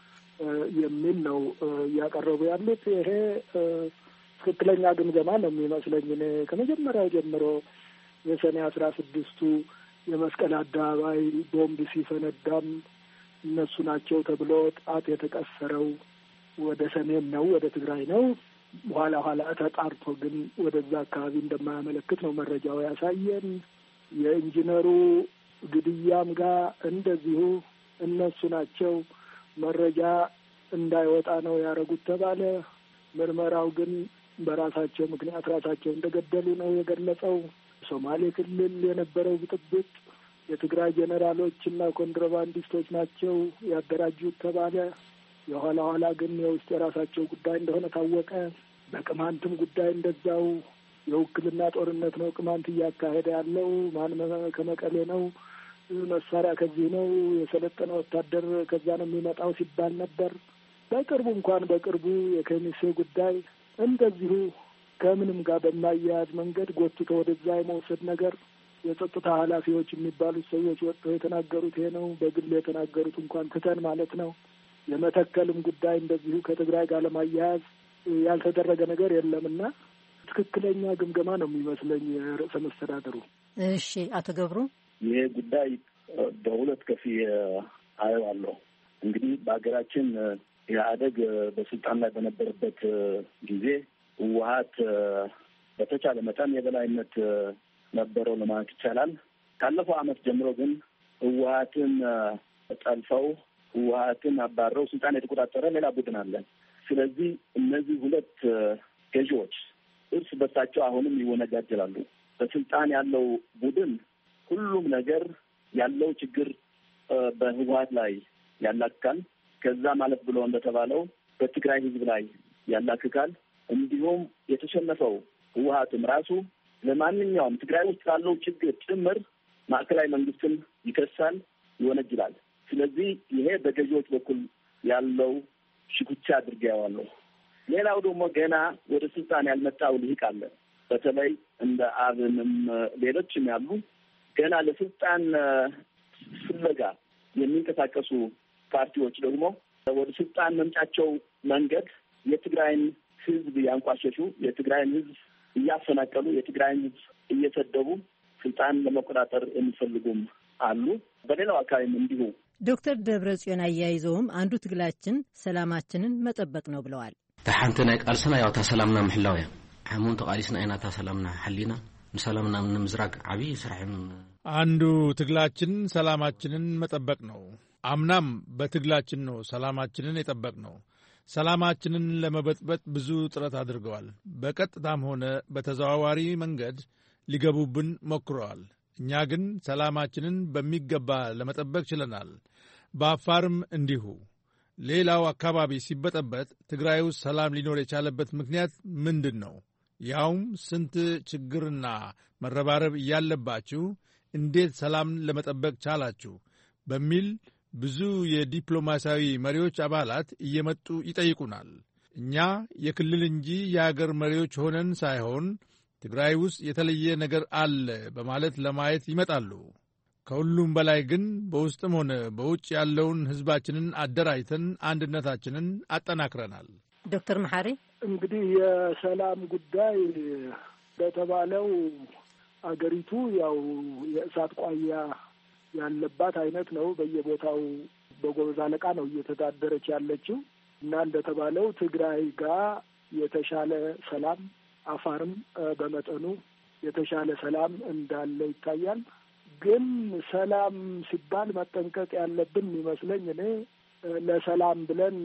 የሚል ነው እያቀረቡ ያሉት። ይሄ ትክክለኛ ግምገማ ነው የሚመስለኝ። እኔ ከመጀመሪያው ጀምሮ የሰኔ 16ቱ የመስቀል አደባባይ ቦምብ ሲፈነዳም እነሱ ናቸው ተብሎ ጣት የተቀሰረው ወደ ሰሜን ነው፣ ወደ ትግራይ ነው። ኋላ ተጣርቶ ግን ወደዛ አካባቢ እንደማያመለክት ነው መረጃው ያሳየን። የኢንጂነሩ ግድያም ጋር እንደዚሁ እነሱ ናቸው መረጃ እንዳይወጣ ነው ያደረጉት ተባለ። ምርመራው ግን በራሳቸው ምክንያት ራሳቸው እንደገደሉ ነው የገለጸው። ሶማሌ ክልል የነበረው ብጥብጥ የትግራይ ጄኔራሎች እና ኮንትሮባንዲስቶች ናቸው ያደራጁት ተባለ። የኋላ ግን የውስጥ የራሳቸው ጉዳይ እንደሆነ ታወቀ። በቅማንትም ጉዳይ እንደዛው የውክልና ጦርነት ነው ቅማንት እያካሄደ ያለው። ማን ከመቀሌ ነው፣ መሳሪያ ከዚህ ነው፣ የሰለጠነ ወታደር ከዛ ነው የሚመጣው ሲባል ነበር። በቅርቡ የከሚሴ ጉዳይ እንደዚሁ ከምንም ጋር በማያያዝ መንገድ ጎትቶ ወደዛ የመውሰድ ነገር የጸጥታ ኃላፊዎች የሚባሉት ሰዎች ወጥተው የተናገሩት ይሄ ነው። በግል የተናገሩት እንኳን ትተን ማለት ነው። የመተከልም ጉዳይ እንደዚሁ ከትግራይ ጋር ለማያያዝ ያልተደረገ ነገር የለምና ትክክለኛ ግምገማ ነው የሚመስለኝ ርዕሰ መስተዳድሩ። እሺ አቶ ገብሩ፣ ይሄ ጉዳይ በሁለት ከፍዬ አየዋለሁ። እንግዲህ በሀገራችን ኢህአዴግ በስልጣን ላይ በነበረበት ጊዜ ህወሀት በተቻለ መጠን የበላይነት ነበረው ለማለት ይቻላል። ካለፈው ዓመት ጀምሮ ግን ህወሀትን ጠልፈው ህወሀትን አባረው ስልጣን የተቆጣጠረ ሌላ ቡድን አለ። ስለዚህ እነዚህ ሁለት ገዢዎች እርስ በርሳቸው አሁንም ይወነጃጀላሉ። በስልጣን ያለው ቡድን ሁሉም ነገር ያለው ችግር በህወሀት ላይ ያላክካል። ከዛ ማለት ብሎ እንደተባለው በትግራይ ህዝብ ላይ ያላክካል። እንዲሁም የተሸነፈው ህወሀትም ራሱ ለማንኛውም ትግራይ ውስጥ ያለው ችግር ጭምር ማዕከላዊ መንግስትን ይከሳል፣ ይወነጅላል። ስለዚህ ይሄ በገዢዎች በኩል ያለው ሽኩቻ አድርጌዋለሁ። ሌላው ደግሞ ገና ወደ ስልጣን ያልመጣው ልሂቅ አለ። በተለይ እንደ አብንም ሌሎችም ያሉ ገና ለስልጣን ፍለጋ የሚንቀሳቀሱ ፓርቲዎች ደግሞ ወደ ስልጣን መምጫቸው መንገድ የትግራይን ህዝብ እያንቋሸሹ፣ የትግራይን ህዝብ እያፈናቀሉ፣ የትግራይን ህዝብ እየሰደቡ ስልጣን ለመቆጣጠር የሚፈልጉም አሉ። በሌላው አካባቢም እንዲሁ። ዶክተር ደብረጽዮን አያይዘውም አንዱ ትግላችን ሰላማችንን መጠበቅ ነው ብለዋል። ታሓንቲ ናይ ቃልስና ያውታ ሰላምና ምሕላው እያ ሓሙን ተቃሊስና አይናታ ሰላምና ሐሊና ሰላምና ንምዝራግ ዓብይ ስራሕን አንዱ ትግላችን ሰላማችንን መጠበቅ ነው። አምናም በትግላችን ነው ሰላማችንን የጠበቅ ነው። ሰላማችንን ለመበጥበጥ ብዙ ጥረት አድርገዋል። በቀጥታም ሆነ በተዘዋዋሪ መንገድ ሊገቡብን ሞክረዋል። እኛ ግን ሰላማችንን በሚገባ ለመጠበቅ ችለናል። በአፋርም እንዲሁ። ሌላው አካባቢ ሲበጠበጥ ትግራይ ውስጥ ሰላም ሊኖር የቻለበት ምክንያት ምንድን ነው? ያውም ስንት ችግርና መረባረብ እያለባችሁ እንዴት ሰላም ለመጠበቅ ቻላችሁ? በሚል ብዙ የዲፕሎማሲያዊ መሪዎች አባላት እየመጡ ይጠይቁናል። እኛ የክልል እንጂ የአገር መሪዎች ሆነን ሳይሆን ትግራይ ውስጥ የተለየ ነገር አለ በማለት ለማየት ይመጣሉ። ከሁሉም በላይ ግን በውስጥም ሆነ በውጭ ያለውን ሕዝባችንን አደራጅተን አንድነታችንን አጠናክረናል። ዶክተር መሐሪ እንግዲህ የሰላም ጉዳይ በተባለው አገሪቱ ያው የእሳት ቋያ ያለባት አይነት ነው። በየቦታው በጎበዝ አለቃ ነው እየተዳደረች ያለችው እና እንደተባለው ትግራይ ጋር የተሻለ ሰላም፣ አፋርም በመጠኑ የተሻለ ሰላም እንዳለ ይታያል። ግን ሰላም ሲባል መጠንቀቅ ያለብን ይመስለኝ እኔ ለሰላም ብለን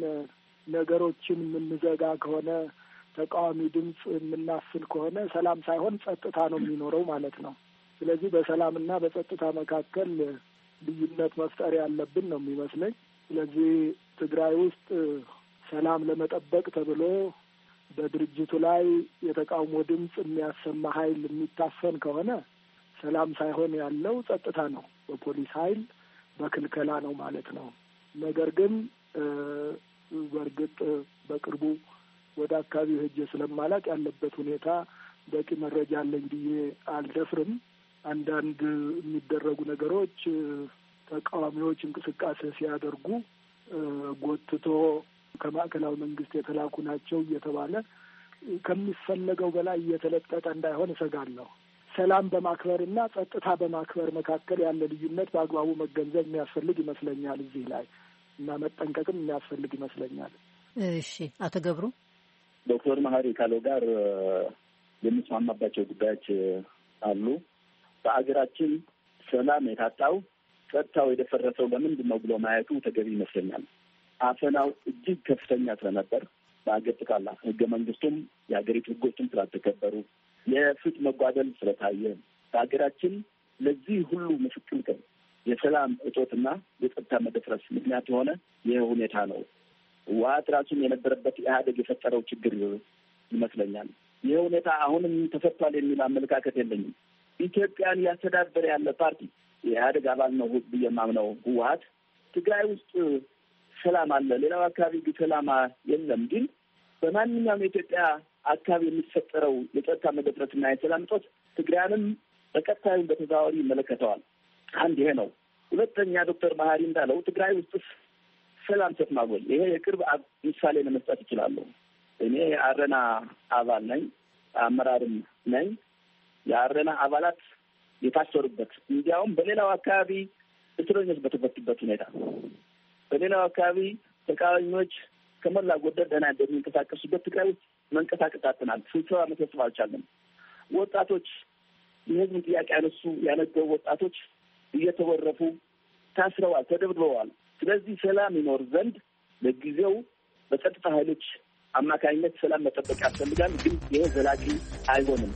ነገሮችን የምንዘጋ ከሆነ ተቃዋሚ ድምፅ የምናፍል ከሆነ ሰላም ሳይሆን ጸጥታ ነው የሚኖረው ማለት ነው። ስለዚህ በሰላምና በጸጥታ መካከል ልዩነት መፍጠር ያለብን ነው የሚመስለኝ። ስለዚህ ትግራይ ውስጥ ሰላም ለመጠበቅ ተብሎ በድርጅቱ ላይ የተቃውሞ ድምፅ የሚያሰማ ኃይል የሚታፈን ከሆነ ሰላም ሳይሆን ያለው ጸጥታ ነው፣ በፖሊስ ኃይል በክልከላ ነው ማለት ነው። ነገር ግን በእርግጥ በቅርቡ ወደ አካባቢው ሄጄ ስለማላቅ ያለበት ሁኔታ በቂ መረጃ አለኝ ብዬ አልደፍርም። አንዳንድ የሚደረጉ ነገሮች ተቃዋሚዎች እንቅስቃሴ ሲያደርጉ ጎትቶ ከማዕከላዊ መንግስት የተላኩ ናቸው እየተባለ ከሚፈለገው በላይ እየተለጠጠ እንዳይሆን እሰጋለሁ። ሰላም በማክበርና ጸጥታ በማክበር መካከል ያለ ልዩነት በአግባቡ መገንዘብ የሚያስፈልግ ይመስለኛል እዚህ ላይ እና መጠንቀቅም የሚያስፈልግ ይመስለኛል። እሺ፣ አቶ ገብሩ ዶክተር መሀሪ ካለው ጋር የሚስማማባቸው ጉዳዮች አሉ። በአገራችን ሰላም የታጣው ጸጥታው የደፈረሰው ለምንድን ነው ብሎ ማየቱ ተገቢ ይመስለኛል። አፈናው እጅግ ከፍተኛ ስለነበር በአገር ጥቃላ ህገ መንግስቱም የሀገሪቱ ህጎችም ስላልተከበሩ የፍትህ መጓደል ስለታየ በሀገራችን ለዚህ ሁሉ ምስቅልቅል የሰላም እጦትና የጸጥታ መደፍረስ ምክንያት የሆነ ይህ ሁኔታ ነው። ህወሓት ራሱን የነበረበት ኢህአዴግ የፈጠረው ችግር ይመስለኛል። ይህ ሁኔታ አሁንም ተፈቷል የሚል አመለካከት የለኝም። ኢትዮጵያን እያስተዳደረ ያለ ፓርቲ የኢህአዴግ አባል ነው ብዬ የማምነው ህወሓት ትግራይ ውስጥ ሰላም አለ፣ ሌላው አካባቢ ግን ሰላም የለም። ግን በማንኛውም የኢትዮጵያ አካባቢ የሚፈጠረው የጸጥታ መደፍረስና የሰላም እጦት ትግራይንም በቀጥታም በተዘዋዋሪ ይመለከተዋል። አንድ ይሄ ነው። ሁለተኛ ዶክተር መሀሪ እንዳለው ትግራይ ውስጥ ሰላም ሰፍኗል ወይ? ይሄ የቅርብ ምሳሌ ለመስጠት ይችላሉ። እኔ የአረና አባል ነኝ፣ አመራርም ነኝ። የአረና አባላት የታሰሩበት እንዲያውም በሌላው አካባቢ እስረኞች በተፈቱበት ሁኔታ፣ በሌላው አካባቢ ተቃዋሚዎች ከሞላ ጎደል ደህና እንደሚንቀሳቀሱበት ትግራይ ውስጥ መንቀሳቀስ አጥተናል። ስብሰባ መሰብሰብ አልቻለም። ወጣቶች የህዝብን ጥያቄ ያነገቡ ወጣቶች እየተወረፉ ታስረዋል፣ ተደብድበዋል። ስለዚህ ሰላም ይኖር ዘንድ ለጊዜው በጸጥታ ኃይሎች አማካኝነት ሰላም መጠበቅ ያስፈልጋል። ግን ይሄ ዘላቂ አይሆንም።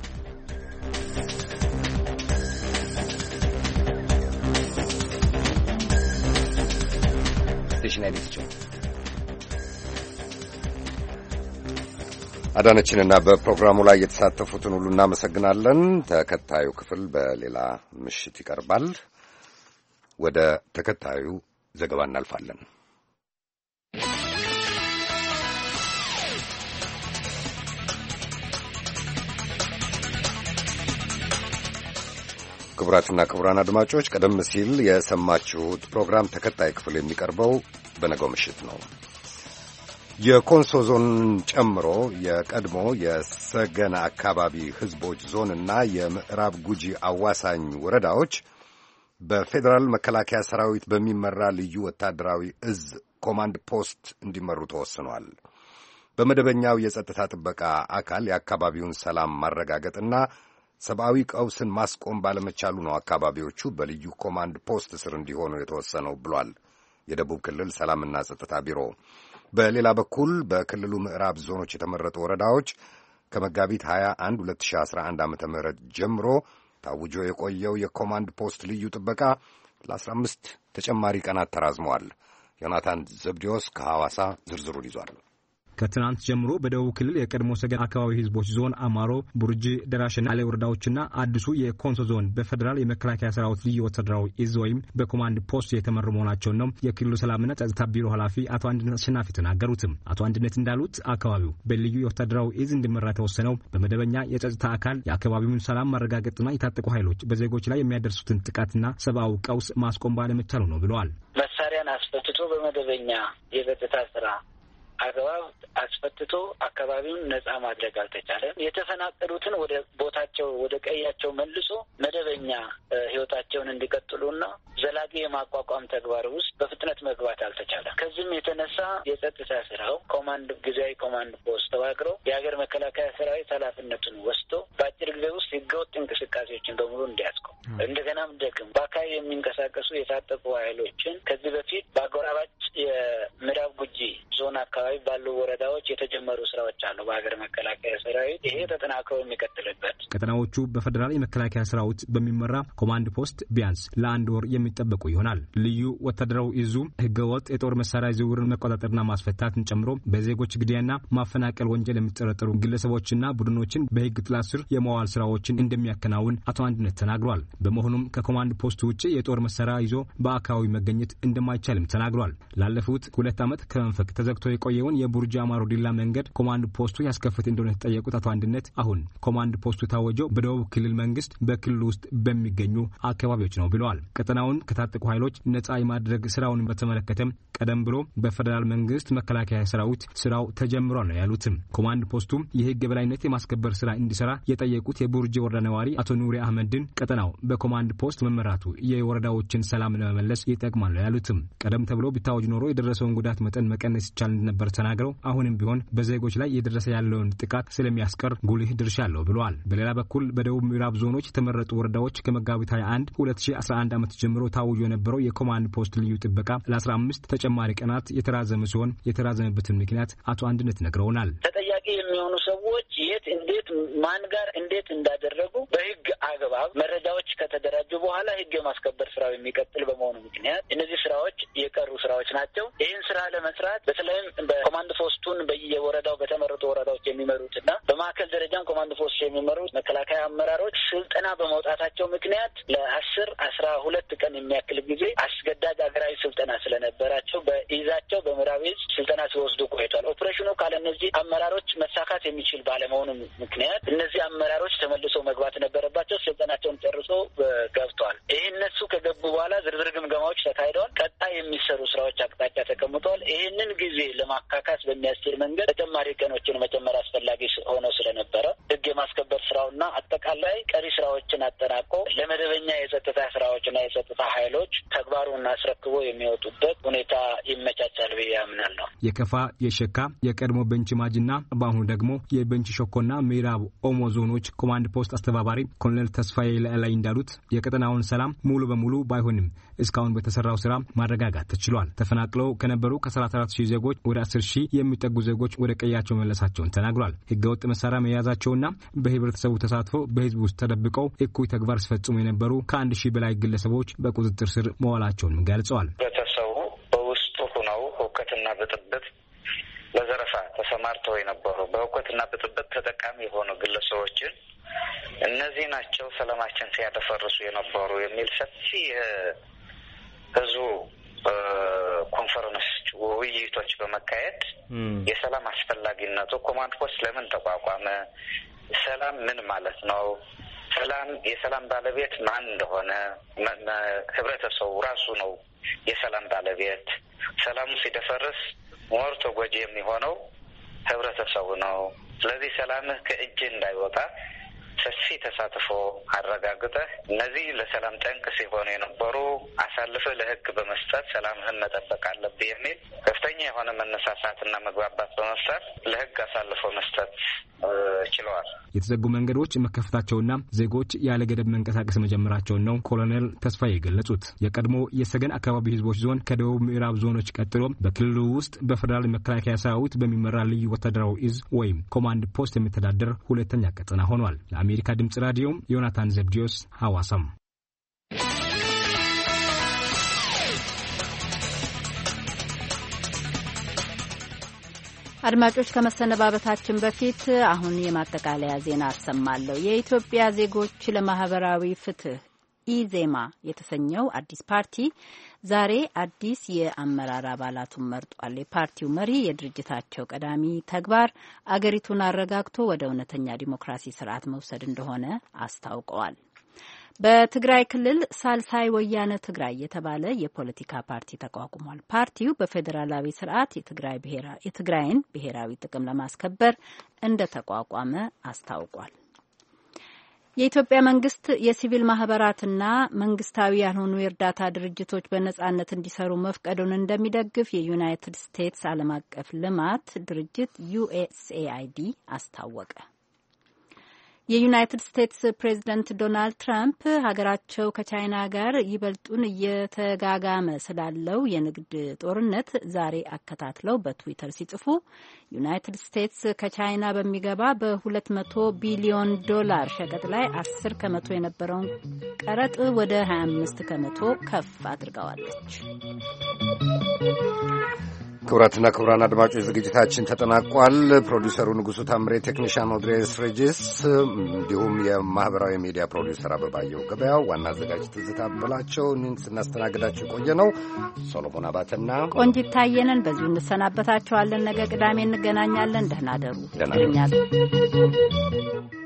አዳነችንና በፕሮግራሙ ላይ የተሳተፉትን ሁሉ እናመሰግናለን። ተከታዩ ክፍል በሌላ ምሽት ይቀርባል። ወደ ተከታዩ ዘገባ እናልፋለን። ክቡራትና ክቡራን አድማጮች ቀደም ሲል የሰማችሁት ፕሮግራም ተከታይ ክፍል የሚቀርበው በነገው ምሽት ነው። የኮንሶ ዞን ጨምሮ የቀድሞ የሰገና አካባቢ ሕዝቦች ዞንና የምዕራብ ጉጂ አዋሳኝ ወረዳዎች በፌዴራል መከላከያ ሰራዊት በሚመራ ልዩ ወታደራዊ እዝ ኮማንድ ፖስት እንዲመሩ ተወስኗል። በመደበኛው የጸጥታ ጥበቃ አካል የአካባቢውን ሰላም ማረጋገጥና ሰብአዊ ቀውስን ማስቆም ባለመቻሉ ነው አካባቢዎቹ በልዩ ኮማንድ ፖስት ስር እንዲሆኑ የተወሰነው ብሏል የደቡብ ክልል ሰላምና ጸጥታ ቢሮ። በሌላ በኩል በክልሉ ምዕራብ ዞኖች የተመረጡ ወረዳዎች ከመጋቢት 21 2011 ዓ.ም ጀምሮ ታውጆ የቆየው የኮማንድ ፖስት ልዩ ጥበቃ ለ15 ተጨማሪ ቀናት ተራዝመዋል። ዮናታን ዘብዴዎስ ከሐዋሳ ዝርዝሩን ይዟል። ከትናንት ጀምሮ በደቡብ ክልል የቀድሞ ሰገን አካባቢ ህዝቦች ዞን አማሮ፣ ቡርጂ፣ ደራሽና አሌ ወረዳዎችና አዲሱ የኮንሶ ዞን በፌዴራል የመከላከያ ሰራዊት ልዩ ወታደራዊ እዝ ወይም በኮማንድ ፖስት የተመሩ መሆናቸውን ነው የክልሉ ሰላምና ጸጥታ ቢሮ ኃላፊ አቶ አንድነት አሸናፊ ተናገሩትም። አቶ አንድነት እንዳሉት አካባቢው በልዩ የወታደራዊ እዝ እንዲመራ የተወሰነው በመደበኛ የጸጥታ አካል የአካባቢውን ሰላም ማረጋገጥና የታጠቁ ኃይሎች በዜጎች ላይ የሚያደርሱትን ጥቃትና ሰብአዊ ቀውስ ማስቆም ባለመቻሉ ነው ብለዋል። መሳሪያን አስፈትቶ በመደበኛ የጸጥታ ስራ አግባብ አስፈትቶ አካባቢውን ነጻ ማድረግ አልተቻለም። የተፈናቀሉትን ወደ ቦታቸው ወደ ቀያቸው መልሶ መደበኛ ህይወታቸውን እንዲቀጥሉና ዘላቂ የማቋቋም ተግባር ውስጥ በፍጥነት መግባት አልተቻለም። ከዚህም የተነሳ የጸጥታ ስራው ጊዜያዊ ኮማንድ ፖስት ተዋቅሮ የሀገር መከላከያ ሰራዊት ኃላፊነቱን ወስዶ በአጭር ጊዜ ውስጥ ህገወጥ እንቅስቃሴዎችን በሙሉ እንዲያስቆም፣ እንደገናም ደግሞ በአካባቢ የሚንቀሳቀሱ የታጠቁ ኃይሎችን ከዚህ በፊት በአጎራባች የምዕራብ ጉጂ ዞን አካባቢ አካባቢ ባሉ ወረዳዎች የተጀመሩ ስራዎች አሉ በሀገር መከላከያ ሰራዊት። ይሄ ተጠናክሮ የሚቀጥልበት ቀጠናዎቹ በፌደራል የመከላከያ ሰራዊት በሚመራ ኮማንድ ፖስት ቢያንስ ለአንድ ወር የሚጠበቁ ይሆናል። ልዩ ወታደራዊ እዙ ህገወጥ የጦር መሳሪያ ዝውውርን መቆጣጠርና ማስፈታትን ጨምሮ በዜጎች ግድያና ማፈናቀል ወንጀል የሚጠረጠሩ ግለሰቦችና ቡድኖችን በህግ ጥላ ስር የመዋል ስራዎችን እንደሚያከናውን አቶ አንድነት ተናግሯል። በመሆኑም ከኮማንድ ፖስት ውጭ የጦር መሳሪያ ይዞ በአካባቢ መገኘት እንደማይቻልም ተናግሯል። ላለፉት 2 ዓመት ከመንፈቅ ተዘግቶ የቆየውን የቡርጂ አማሮ ዲላ መንገድ ኮማንድ ፖስቱ ያስከፍት እንደሆነ የተጠየቁት አቶ አንድነት አሁን ኮማንድ ፖስቱ ታወጀው በደቡብ ክልል መንግስት በክልሉ ውስጥ በሚገኙ አካባቢዎች ነው ብለዋል። ቀጠናውን ከታጠቁ ኃይሎች ነጻ የማድረግ ስራውን በተመለከተም ቀደም ብሎ በፌደራል መንግስት መከላከያ ሰራዊት ስራው ተጀምሯል ነው ያሉትም። ኮማንድ ፖስቱ የህግ የበላይነት የማስከበር ስራ እንዲሰራ የጠየቁት የቡርጂ ወረዳ ነዋሪ አቶ ኑሪ አህመድን ቀጠናው በኮማንድ ፖስት መመራቱ የወረዳዎችን ሰላም ለመመለስ ይጠቅማል ነው ያሉትም። ቀደም ተብሎ ቢታወጅ ኖሮ የደረሰውን ጉዳት መጠን መቀነስ ይቻል እንደነበር ተናግረው አሁንም ቢሆን በዜጎች ላይ የደረሰ ያለውን ጥቃት ስለሚያስቀር ጉልህ ድርሻ አለው ብለዋል። በሌላ በኩል በደቡብ ምዕራብ ዞኖች የተመረጡ ወረዳዎች ከመጋቢት 21 2011 ዓመት ጀምሮ ታውጆ የነበረው የኮማንድ ፖስት ልዩ ጥበቃ ለ15 ተጨማሪ ቀናት የተራዘመ ሲሆን የተራዘመበትን ምክንያት አቶ አንድነት ነግረውናል። ተጠያቂ የሚሆኑ ሰዎች የት እንዴት ማን ጋር እንዴት እንዳደረጉ በህግ አግባብ መረጃዎች ከተደራጁ በኋላ ህግ የማስከበር ስራው የሚቀጥል በመሆኑ ምክንያት እነዚህ ስራዎች የቀሩ ስራዎች ናቸው። ይህን ስራ ለመስራት በተለይም በኮማንድ ፖስቱን በየወረዳው በተመረጡ ወረዳዎች የሚመሩትና በማዕከል ደረጃም ኮማንድ ፖስቱ የሚመሩት መከላከያ አመራሮች ስልጠና በመውጣታቸው ምክንያት ለ10-12 ቀን የሚያክል ጊዜ አስገዳጅ ሀገራዊ ስልጠና ስለነበራቸው በይዛቸው በምዕራብ ዕዝ ስልጠና ሲወስዱ ቆይቷል። ኦፕሬሽኑ ካለ እነዚህ አመራሮች መሳካት የሚችል ባለመሆኑ ምክንያት እነዚህ አመራሮች ተመልሶ መግባት ነበረባቸው። ስልጠናቸውን ጨርሶ ገብተዋል። ይህ እነሱ ከገቡ በኋላ ዝርዝር ግምገማዎች ተካሂደዋል። ቀጣይ የሚሰሩ ስራዎች አቅጣጫ ተቀምጠዋል። ይህንን ጊዜ ለማካካስ በሚያስችል መንገድ ተጨማሪ ቀኖችን መጨመር አስፈላጊ ሆኖ ስለነበረ ህግ የማስከበር ስራውና አጠቃላይ ቀሪ ስራዎችን አጠናቆ ለመደበኛ የጸጥታ ስራዎችና የጸጥታ ኃይሎች ተግባሩን አስረክቦ የሚወጡበት ሁኔታ ይመቻቻል ብዬ አምናለሁ። የከፋ የሸካ የቀድሞ ቤንች ማጅና በአሁኑ ደግሞ የቤንች ሸኮና ምዕራብ ኦሞ ዞኖች ኮማንድ ፖስት አስተባባሪ ኮሎኔል ተስፋዬ ላይ እንዳሉት የቀጠናውን ሰላም ሙሉ በሙሉ ባይሆንም እስካሁን በተሰራው ስራ ማረጋጋት ተችሏል። ተፈናቅለው ከነበሩ ከ34,000 ዜጎች ወደ 10,000 የሚጠጉ ዜጎች ወደ ቀያቸው መለሳቸውን ተናግሯል። ህገወጥ መሳሪያ መያዛቸውና በህብረተሰቡ ተሳትፎ በህዝብ ውስጥ ተደብቀው እኩይ ተግባር ሲፈጽሙ የነበሩ ከ1,000 በላይ ግለሰቦች በቁጥጥር ስር መዋላቸውን ገልጸዋል። ህብረተሰቡ በውስጡ ሆነው ሁከትና ብጥብጥ ለዘረፋ ተሰማርተው የነበሩ በሁከትና ብጥብጥ ተጠቃሚ የሆኑ ግለሰቦችን እነዚህ ናቸው ሰላማችን ሲያደፈርሱ የነበሩ የሚል ሰፊ ህዝቡ ኮንፈረንስ ውይይቶች በመካሄድ የሰላም አስፈላጊነቱ ኮማንድ ፖስት ለምን ተቋቋመ፣ ሰላም ምን ማለት ነው፣ ሰላም የሰላም ባለቤት ማን እንደሆነ ህብረተሰቡ ራሱ ነው የሰላም ባለቤት። ሰላሙ ሲደፈርስ ሞር ተጎጂ የሚሆነው ህብረተሰቡ ነው። ስለዚህ ሰላምህ ከእጅ እንዳይወጣ ሰፊ ተሳትፎ አረጋግጠህ እነዚህ ለሰላም ጠንቅ ሲሆኑ የነበሩ አሳልፈህ ለህግ በመስጠት ሰላምህን መጠበቅ አለብህ የሚል ከፍተኛ የሆነ መነሳሳትና መግባባት በመፍጠር ለህግ አሳልፎ መስጠት ችለዋል። የተዘጉ መንገዶች መከፈታቸውና ዜጎች ያለ ገደብ መንቀሳቀስ መጀመራቸውን ነው ኮሎኔል ተስፋዬ የገለጹት። የቀድሞ የሰገን አካባቢ ህዝቦች ዞን ከደቡብ ምዕራብ ዞኖች ቀጥሎ በክልሉ ውስጥ በፌደራል መከላከያ ሰራዊት በሚመራ ልዩ ወታደራዊ እዝ ወይም ኮማንድ ፖስት የሚተዳደር ሁለተኛ ቀጠና ሆኗል። ለአሜሪካ ድምጽ ራዲዮ ዮናታን ዘብዲዮስ ሐዋሳም። አድማጮች ከመሰነባበታችን በፊት አሁን የማጠቃለያ ዜና አሰማለሁ። የኢትዮጵያ ዜጎች ለማህበራዊ ፍትህ ኢዜማ የተሰኘው አዲስ ፓርቲ ዛሬ አዲስ የአመራር አባላቱን መርጧል። የፓርቲው መሪ የድርጅታቸው ቀዳሚ ተግባር አገሪቱን አረጋግቶ ወደ እውነተኛ ዲሞክራሲ ስርዓት መውሰድ እንደሆነ አስታውቀዋል። በትግራይ ክልል ሳልሳይ ወያነ ትግራይ የተባለ የፖለቲካ ፓርቲ ተቋቁሟል። ፓርቲው በፌዴራላዊ ስርዓት የትግራይን ብሔራዊ ጥቅም ለማስከበር እንደተቋቋመ አስታውቋል። የኢትዮጵያ መንግስት የሲቪል ማህበራትና መንግስታዊ ያልሆኑ የእርዳታ ድርጅቶች በነጻነት እንዲሰሩ መፍቀዱን እንደሚደግፍ የዩናይትድ ስቴትስ ዓለም አቀፍ ልማት ድርጅት USAID አስታወቀ። የዩናይትድ ስቴትስ ፕሬዝደንት ዶናልድ ትራምፕ ሀገራቸው ከቻይና ጋር ይበልጡን እየተጋጋመ ስላለው የንግድ ጦርነት ዛሬ አከታትለው በትዊተር ሲጽፉ ዩናይትድ ስቴትስ ከቻይና በሚገባ በ200 ቢሊዮን ዶላር ሸቀጥ ላይ 10 ከመቶ የነበረውን ቀረጥ ወደ 25 ከመቶ ከፍ አድርገዋለች። ክቡራትና ክቡራን አድማጮች ዝግጅታችን ተጠናቋል። ፕሮዲውሰሩ ንጉሡ ታምሬ፣ ቴክኒሻን ኦድሬስ ሬጂስ፣ እንዲሁም የማህበራዊ ሚዲያ ፕሮዲውሰር አበባየው ገበያው፣ ዋና አዘጋጅ ትዝታ በላቸው፣ ስናስተናግዳችሁ ቆየ ነው ሶሎሞን አባተና ቆንጂት ታየነን። በዚሁ እንሰናበታችኋለን። ነገ ቅዳሜ እንገናኛለን። ደህና ደሩ። ደህና